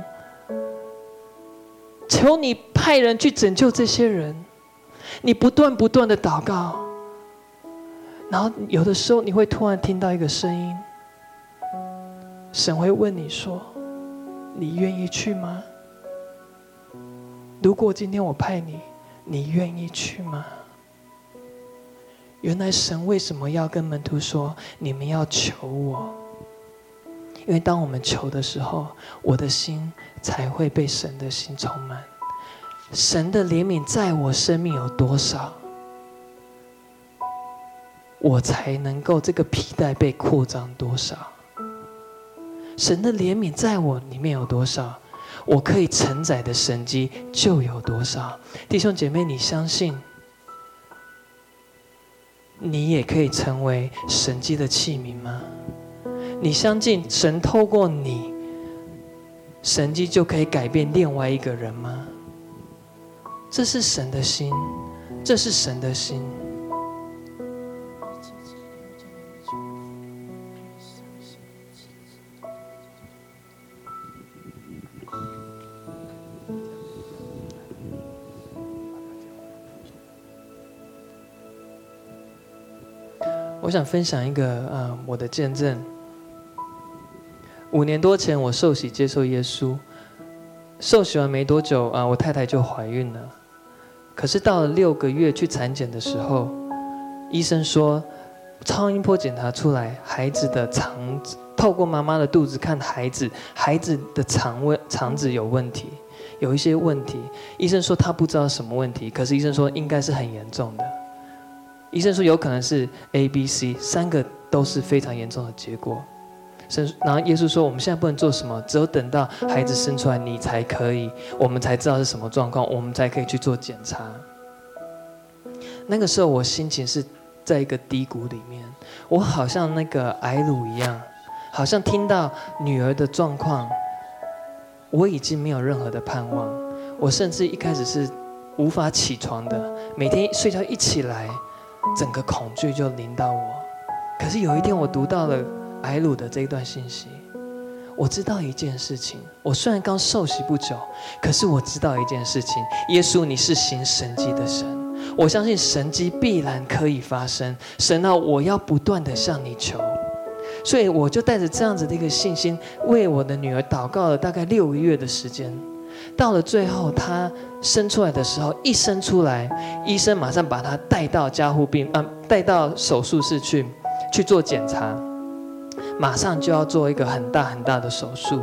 求你派人去拯救这些人。你不断的祷告，然后有的时候你会突然听到一个声音，神会问你说：你愿意去吗？如果今天我派你，你愿意去吗？原来神为什么要跟门徒说你们要求我？因为当我们求的时候，我的心才会被神的心充满。神的怜悯在我生命有多少，我才能够这个皮带被扩张多少。神的怜悯在我里面有多少，我可以承载的神迹就有多少。弟兄姐妹，你相信你也可以成为神迹的器皿吗？你相信神透过你，神迹就可以改变另外一个人吗？这是神的心，这是神的心。我想分享一个我的见证。5年多前，我受洗接受耶稣，受洗完没多久我太太就怀孕了。可是到了6个月去产检的时候，医生说超音波检查出来，孩子的肠子透过妈妈的肚子看孩子的肠子有问题，有一些问题。医生说他不知道什么问题，可是医生说应该是很严重的。医生说有可能是 A、B、C 3个都是非常严重的结果。然后耶稣说我们现在不能做什么，只有等到孩子生出来你才可以，我们才知道是什么状况，我们才可以去做检查。那个时候我心情是在一个低谷里面，我好像那个癌乳一样，好像听到女儿的状况，我已经没有任何的盼望。 我甚至一开始是无法起床的，每天睡觉一起来，整个恐惧就临到我。可是有一天我读到了艾鲁的这一段信息，我知道一件事情，我虽然刚受洗不久，可是我知道一件事情，耶稣你是行神迹的神，我相信神迹必然可以发生。神啊，我要不断的向你求。所以我就带着这样子的一个信心，为我的女儿祷告了大概6个月的时间。到了最后，她生出来的时候，一生出来，医生马上把她带到带到手术室去做检查，马上就要做一个很大很大的手术。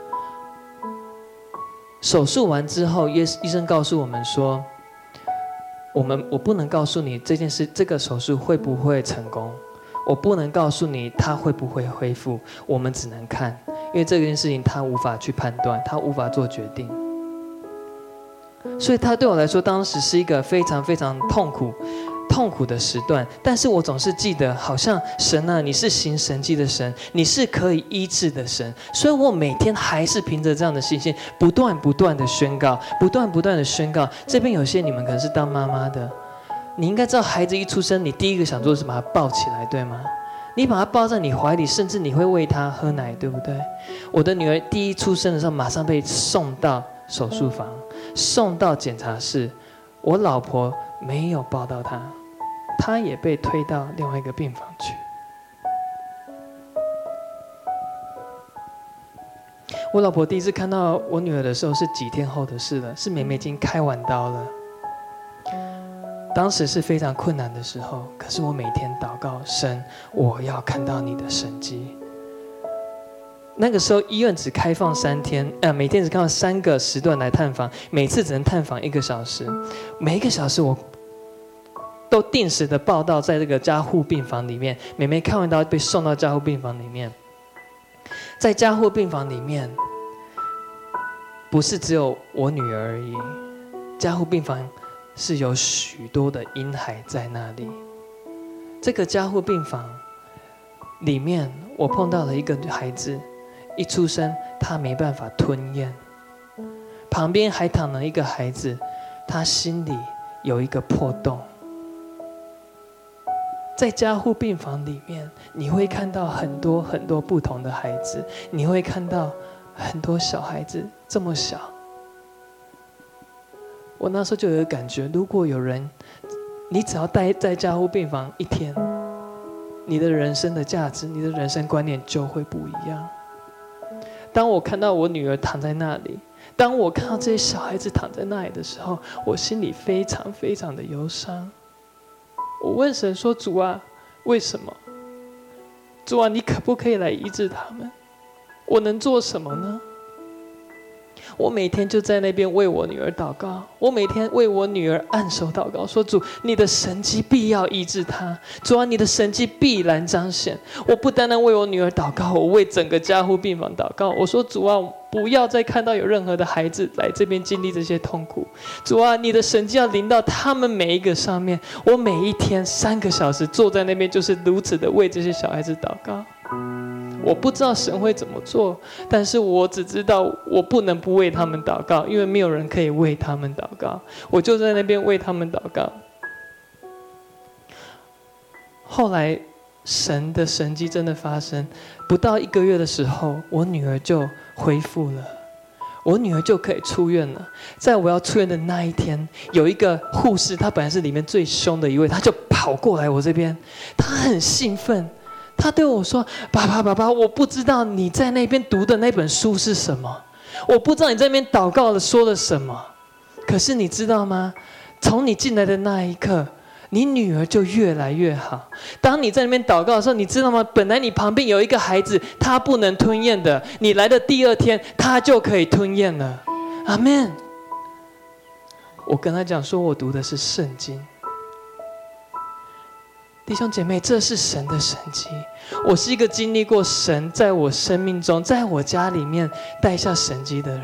手术完之后，医生告诉我们说，我不能告诉你这个手术会不会成功，我不能告诉你他会不会恢复，我们只能看，因为这件事情他无法去判断，他无法做决定。所以他对我来说，当时是一个非常非常痛苦的时段。但是我总是记得，好像神啊，你是行神迹的神，你是可以医治的神。所以我每天还是凭着这样的信心，不断的宣告，不断的宣告。这边有些你们可能是当妈妈的，你应该知道，孩子一出生，你第一个想做的是把他抱起来，对吗？你把他抱在你怀里，甚至你会喂他喝奶，对不对？我的女儿第一出生的时候，马上被送到手术房，送到检查室。我老婆没有抱到她，她也被推到另外一个病房去。我老婆第一次看到我女儿的时候是几天后的事了，是妹妹已经开完刀了。当时是非常困难的时候，可是我每天祷告神，我要看到你的神迹。那个时候医院只开放3天，每天只开放3个时段来探访，每次只能探访1个小时。每1个小时我都定时的报到在这个加护病房里面，妹妹看完刀被送到加护病房里面。在加护病房里面，不是只有我女儿而已，加护病房是有许多的婴孩在那里。这个加护病房里面，我碰到了一个孩子，一出生他没办法吞咽，旁边还躺了一个孩子，他心里有一个破洞。在加护病房里面，你会看到很多很多不同的孩子，你会看到很多小孩子这么小。我那时候就有个感觉，如果有人，你只要待在加护病房1天，你的人生的价值，你的人生观念就会不一样。当我看到我女儿躺在那里，当我看到这些小孩子躺在那里的时候，我心里非常非常的忧伤。我问神说：主啊，为什么？主啊，你可不可以来医治他们？我能做什么呢？我每天就在那边为我女儿祷告，我每天为我女儿按手祷告，说主，你的神迹必要医治她，主啊，你的神迹必然彰显。我不单单为我女儿祷告，我为整个加护病房祷告。我说主啊，不要再看到有任何的孩子来这边经历这些痛苦，主啊，你的神迹要临到他们每一个上面。我每一天3个小时坐在那边，就是如此的为这些小孩子祷告。我不知道神会怎么做，但是我只知道我不能不为他们祷告，因为没有人可以为他们祷告。我就在那边为他们祷告。后来神的神迹真的发生，不到1个月的时候，我女儿就恢复了，我女儿就可以出院了。在我要出院的那一天，有一个护士，她本来是里面最凶的一位，她就跑过来我这边，她很兴奋，他对我说：爸爸，我不知道你在那边读的那本书是什么，我不知道你在那边祷告了说了什么，可是你知道吗？从你进来的那一刻，你女儿就越来越好。当你在那边祷告的时候，你知道吗？本来你旁边有一个孩子，他不能吞咽的，你来的第2天，他就可以吞咽了。阿们。我跟他讲说，我读的是圣经。弟兄姐妹，这是神的神迹。我是一个经历过神在我生命中，在我家里面带下神迹的人。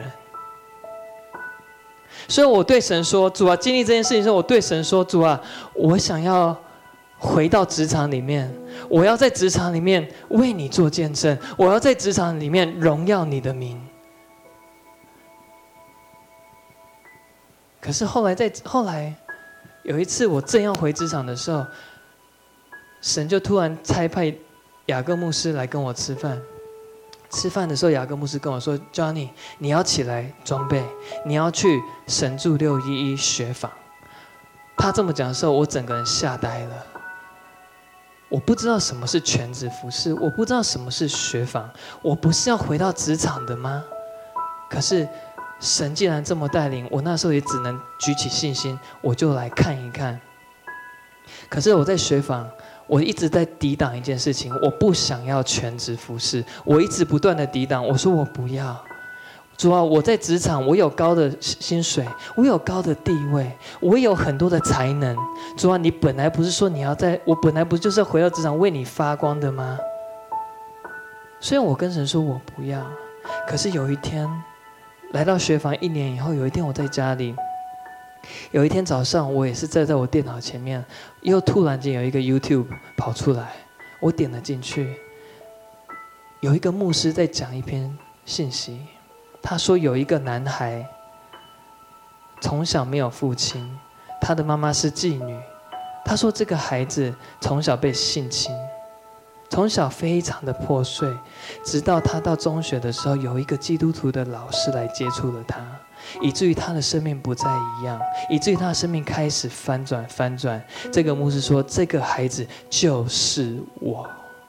所以我对神说：主啊，经历这件事情的时候，我对神说：主啊，我想要回到职场里面，我要在职场里面为你做见证，我要在职场里面荣耀你的名。 可是后来有一次我正要回职场的时候，神就突然差派雅各牧师来跟我吃饭。吃饭的时候，雅各牧师跟我说 ：“Johnny， 你要起来装备，你要去神助611学坊。”他这么讲的时候，我整个人吓呆了。我不知道什么是全职服事，我不知道什么是学坊，我不是要回到职场的吗？可是神既然这么带领，我那时候也只能举起信心，我就来看一看。可是我在学坊，我一直在抵挡一件事情，我不想要全职服事，我一直不断的抵挡，我说我不要。主啊，我在职场，我有高的薪水，我有高的地位，我有很多的才能。主啊，你本来不是说我本来不就是回到职场为你发光的吗？虽然我跟神说我不要，可是有一天来到学坊1年以后，有一天我在家里，有一天早上我也是在我电脑前面，又突然间有一个 YouTube 跑出来，我点了进去，有一个牧师在讲一篇信息。他说有一个男孩从小没有父亲，他的妈妈是妓女。他说这个孩子从小被性侵，从小非常的破碎，直到他到中学的时候，有一个基督徒的老师来接触了他，以至于他的生命不再一样，以至于他的生命开始翻转。这个牧师说，这个孩子就是我。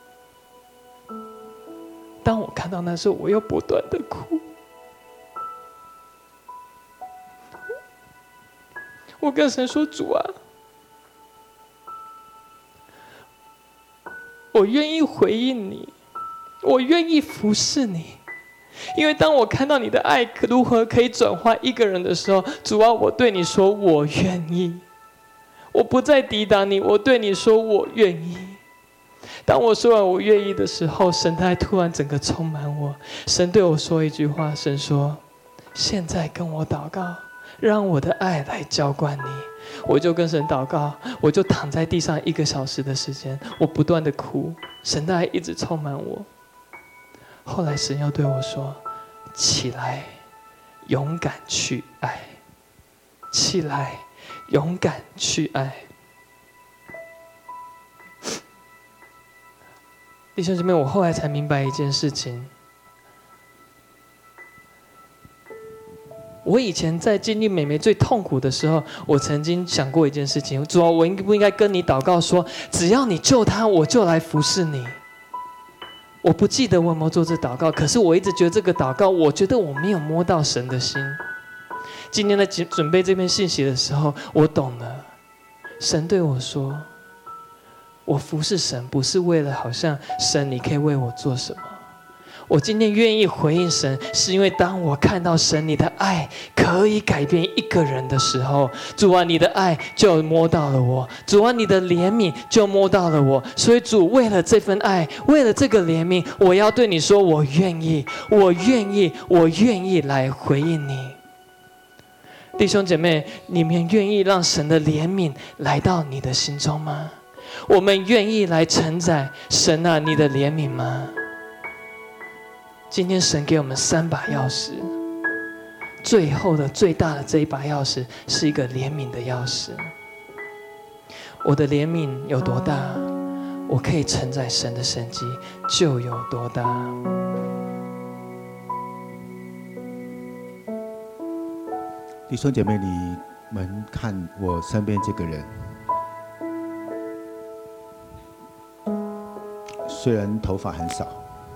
当我看到那时候，我又不断的哭。我跟神说，主啊，我愿意回应你，我愿意服侍你，因为当我看到你的爱如何可以转化一个人的时候，主啊，我对你说我愿意，我不再抵挡你，我对你说我愿意。当我说完我愿意的时候，神的爱突然整个充满我。神对我说一句话，神说：“现在跟我祷告，让我的爱来浇灌你。”我就跟神祷告，我就躺在地上1个小时的时间，我不断的哭，神的爱一直充满我。后来神又对我说：“起来，勇敢去爱。起来，勇敢去爱。”弟兄姐妹，我后来才明白一件事情。我以前在经历美眉最痛苦的时候，我曾经想过一件事情：主啊，我应不应该跟你祷告说，只要你救她，我就来服侍你？我不记得我有没有做这祷告，可是我一直觉得这个祷告，我觉得我没有摸到神的心。今天在准备这篇信息的时候，我懂了。神对我说，我服侍神不是为了好像神你可以为我做什么，我今天愿意回应神，是因为当我看到神你的爱可以改变一个人的时候，主啊，你的爱就摸到了我，主啊，你的怜悯就摸到了我。所以主，为了这份爱，为了这个怜悯，我要对你说，我愿意，我愿意，我愿意来回应你。弟兄姐妹，你们愿意让神的怜悯来到你的心中吗？我们愿意来承载神啊你的怜悯吗？今天神给我们3把钥匙，最后的最大的这一把钥匙是一个怜悯的钥匙。我的怜悯有多大，我可以承载神的神迹就有多大。 弟兄姐妹，你们看我身边这个人，虽然头发很少，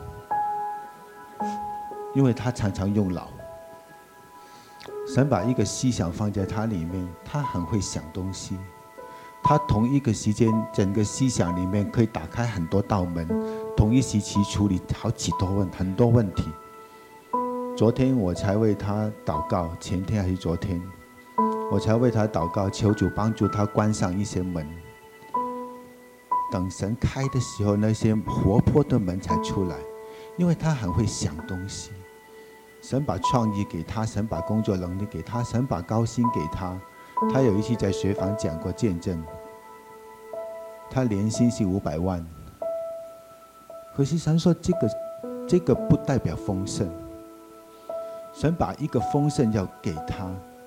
因为他常常用脑。神把一个思想放在他里面，他很会想东西。他同一个时间，整个思想里面可以打开很多道门，同一时期处理很多问题。昨天我才为他祷告，前天还是昨天，我才为他祷告，求主帮助他关上一些门。等神开的时候，那些活泼的门才出来，因为他很会想东西。神把创意给他，神把工作能力给他，神把高薪给他。他有一次在学坊讲过见证，他年薪是500万。可是神说这个不代表丰盛，神把一个丰盛要给他。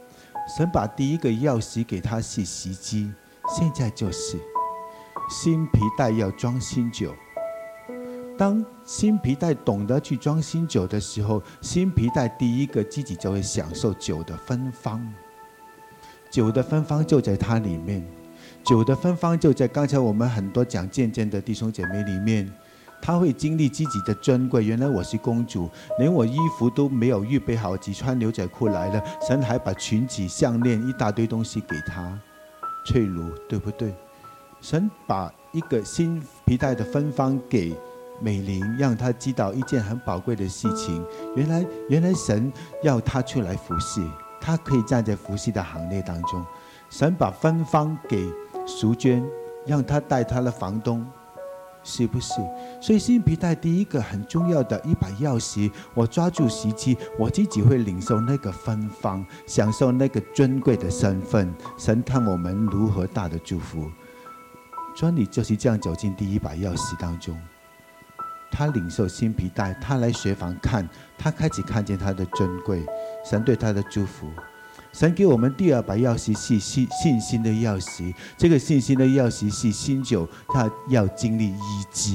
神把第一个钥匙给他是洗机，现在就是新皮带要装新酒。当新皮带懂得去装新酒的时候，新皮带第一个自己就会享受酒的芬芳。酒的芬芳就在它里面，酒的芬芳就在刚才我们很多讲见证的弟兄姐妹里面，他会经历自己的尊贵。原来我是公主，连我衣服都没有预备好，只穿牛仔裤来了，神还把裙子、项链一大堆东西给他，翠如，对不对？神把一个新皮带的芬芳给美玲，让她知道一件很宝贵的事情。原来神要她出来服侍，她可以站在服侍的行列当中。神把芬芳给淑娟，让她带她的房东，是不是？所以新皮带第一个很重要的一把钥匙，我抓住时机，我自己会领受那个芬芳，享受那个尊贵的身份。神看我们如何大的祝福。专理就是这样走进第一把钥匙当中，他领受新皮带，他来学房看，他开始看见他的尊贵，神对他的祝福。神给我们第二把钥匙是信心的钥匙，这个信心的钥匙是新酒，他要经历医治。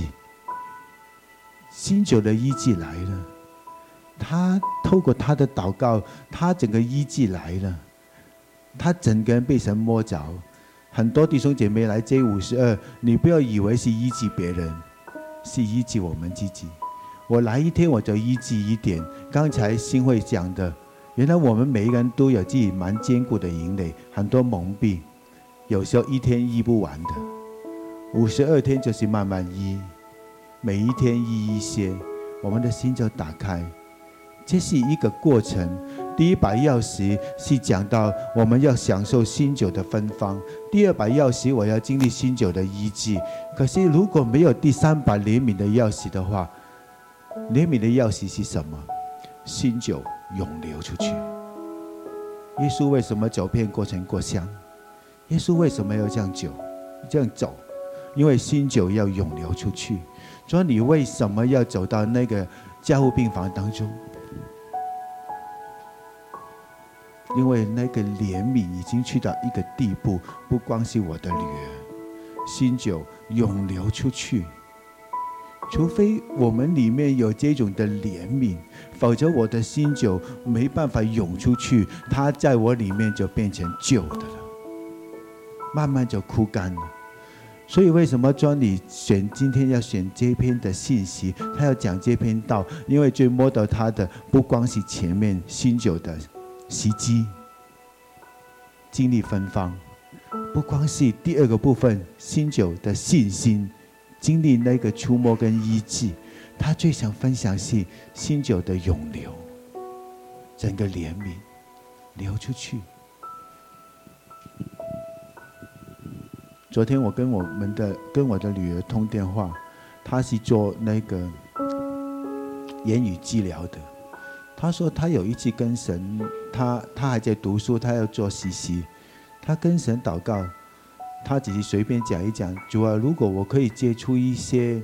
新酒的医治来了，他透过他的祷告，他整个医治来了，他整个人被神摸着。很多弟兄姐妹来 J52， 你不要以为是医治别人，是医治我们自己。我来一天我就医治一点。刚才新会讲的，原来我们每一个人都有自己蛮坚固的营垒，很多蒙蔽，有时候一天医不完的，52天就是慢慢医，每一天医一些，我们的心就打开。这是一个过程。第一把钥匙是讲到我们要享受新酒的芬芳，第二把钥匙我要经历新酒的医治。可是如果没有第三把怜悯的钥匙的话，怜悯的钥匙是什么？新酒涌流出去。耶稣为什么走遍过城过乡？耶稣为什么要这样走？因为新酒要涌流出去。所以你为什么要走到那个加护病房当中？因为那个怜悯已经去到一个地步，不光是我的女儿，新酒涌流出去。除非我们里面有这种的怜悯，否则我的新酒没办法涌出去，它在我里面就变成旧的了，慢慢就枯干了。所以为什么专理今天要选这篇的信息，他要讲这篇道，因为最摸到他的不光是前面新酒的袭击经历芬芳，不光是第二个部分新酒的信心经历那个触摸跟医治，他最想分享是新酒的涌流，整个怜悯流出去。昨天我跟我的女儿通电话，她是做那个言语治疗的。她说她有一次跟神，她还在读书，她要做实习，她跟神祷告，她只是随便讲一讲，主啊，如果我可以接触一些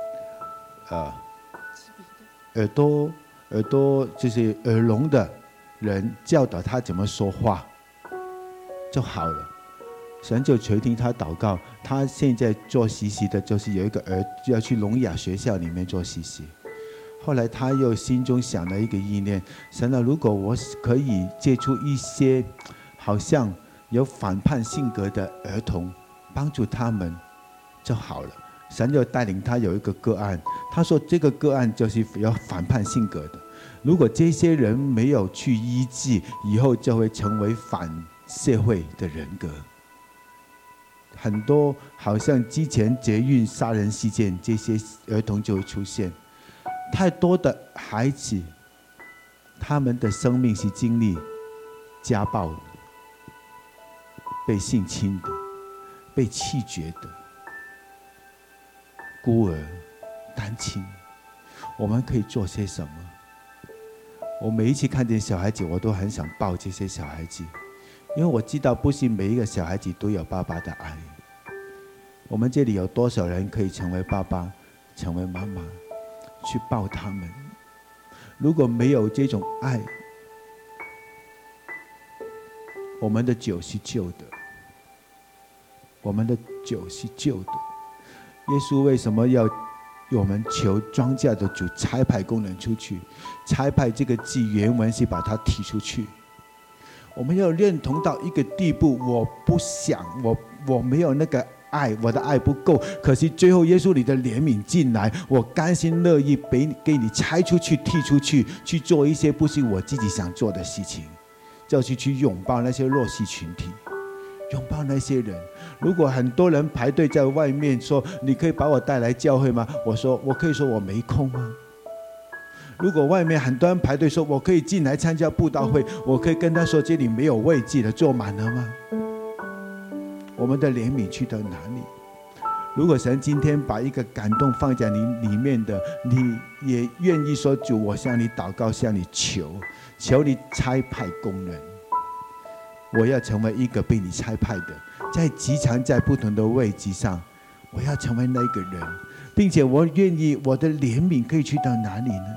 耳朵就是耳聋的人，教导他怎么说话就好了。神就垂听他祷告，他现在做实习的就是有一个要去聋哑学校里面做实习。后来他又心中想了一个意念，神啊，如果我可以接触一些好像有反叛性格的儿童，帮助他们就好了。神就带领他有一个个案，他说这个个案就是有反叛性格的，如果这些人没有去医治，以后就会成为反社会的人格。很多好像之前捷运杀人事件，这些儿童就会出现。太多的孩子，他们的生命是经历家暴的，被性侵的，被弃绝的，孤儿、单亲。我们可以做些什么？我每一次看见小孩子，我都很想抱这些小孩子，因为我知道不是每一个小孩子都有爸爸的爱。我们这里有多少人可以成为爸爸，成为妈妈，去抱他们？如果没有这种爱， 我们的酒是旧的，我们的酒是旧的。耶稣为什么要我们求庄稼的主差派工人出去？差派这个字原文是把它踢出去。我们要认同到一个地步，我不想，我没有那个爱，我的爱不够。可是最后耶稣你的怜悯进来，我甘心乐意给你拆出去、踢出去，去做一些不是我自己想做的事情，就是去拥抱那些弱势群体，拥抱那些人。如果很多人排队在外面说你可以把我带来教会吗？我可以说我没空吗？如果外面很多人排队说我可以进来参加布道会，我可以跟他说这里没有位置了，坐满了吗？我们的怜悯去到哪里？如果神今天把一个感动放在你里面的，你也愿意说主，我向你祷告，向你求你差派工人，我要成为一个被你差派的，在集场在不同的位置上，我要成为那个人，并且我愿意我的怜悯可以去到哪里呢？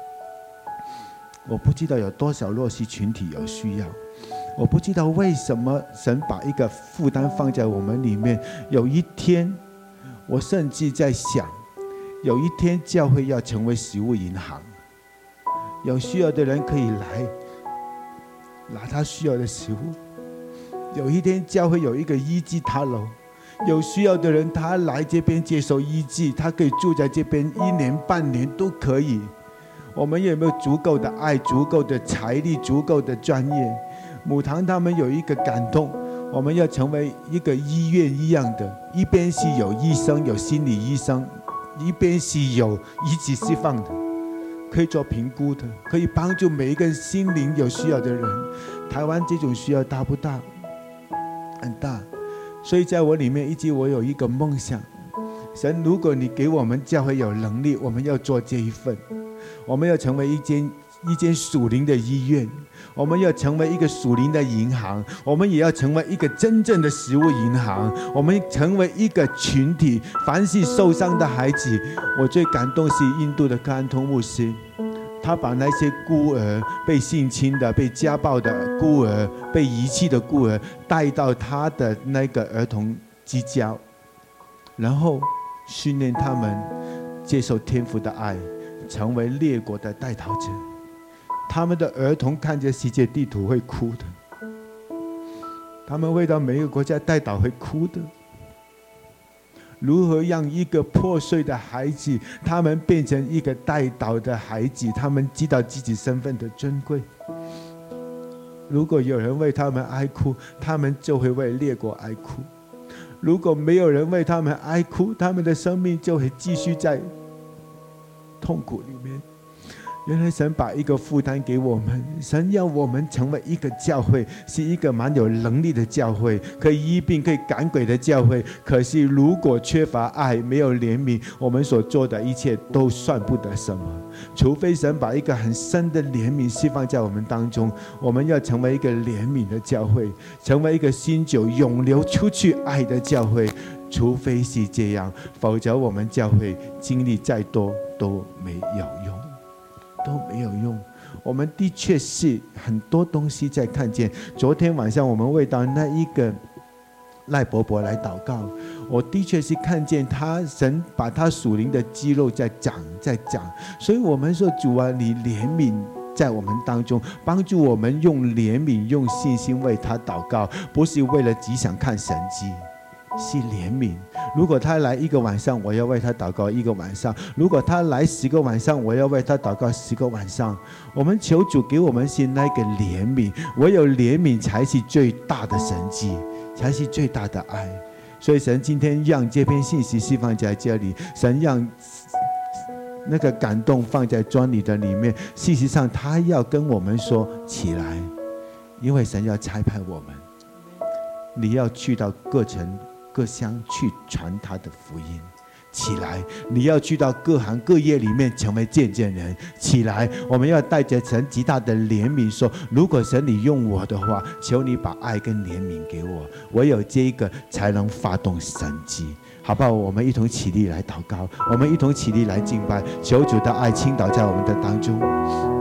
我不知道有多少弱势群体有需要，我不知道为什么神把一个负担放在我们里面。有一天我甚至在想，有一天教会要成为食物银行，有需要的人可以来拿他需要的食物。有一天教会有一个医治塔楼，有需要的人他来这边接受医治，他可以住在这边1年半年都可以。我们有没有足够的爱、足够的财力、足够的专业？母堂他们有一个感动，我们要成为一个医院一样的，一边是有医生、有心理医生，一边是有医治释放的，可以做评估的，可以帮助每一个心灵有需要的人。台湾这种需要大不大？很大。所以在我里面一直我有一个梦想，神，如果你给我们教会有能力，我们要做这一份，我们要成为一间属灵的医院，我们要成为一个属灵的银行，我们也要成为一个真正的食物银行，我们成为一个群体。凡是受伤的孩子，我最感动是印度的柯安通牧师，他把那些孤儿、被性侵的、被家暴的孤儿、被遗弃的孤儿带到他的那个儿童之家，然后训练他们接受天父的爱，成为列国的代祷者。他们的儿童看着世界地图会哭的，他们会到每个国家代祷会哭的。如何让一个破碎的孩子，他们变成一个代祷的孩子，他们知道自己身份的珍贵。如果有人为他们哀哭，他们就会为列国哀哭。如果没有人为他们哀哭，他们的生命就会继续在痛苦里面。原来神把一个负担给我们，神要我们成为一个教会，是一个蛮有能力的教会，可以医病可以赶鬼的教会。可是如果缺乏爱，没有怜悯，我们所做的一切都算不得什么。除非神把一个很深的怜悯释放在我们当中，我们要成为一个怜悯的教会，成为一个新酒涌流出去爱的教会。除非是这样，否则我们教会经历再多都没有用，都没有用。我们的确是很多东西在看见。昨天晚上我们为到那一个赖伯伯来祷告，我的确是看见他，神把他属灵的肌肉在长。所以我们说，主啊，你怜悯在我们当中，帮助我们用怜悯、用信心为他祷告，不是为了只想看神迹，是怜悯。如果他来1个晚上，我要为他祷告1个晚上；如果他来10个晚上，我要为他祷告10个晚上。我们求主给我们是那个怜悯，唯有怜悯才是最大的神迹，才是最大的爱。所以神今天让这篇信息释放在这里，神让那个感动放在专里的里面。事实上他要跟我们说起来，因为神要差派我们，你要去到各城各乡去传他的福音。起来，你要去到各行各业里面成为见证人。起来，我们要带着神极大的怜悯说，如果神你用我的话，求你把爱跟怜悯给我，唯有这一个才能发动神迹，好不好？我们一同起立来祷告，我们一同起立来敬拜，求主的爱倾倒在我们的当中。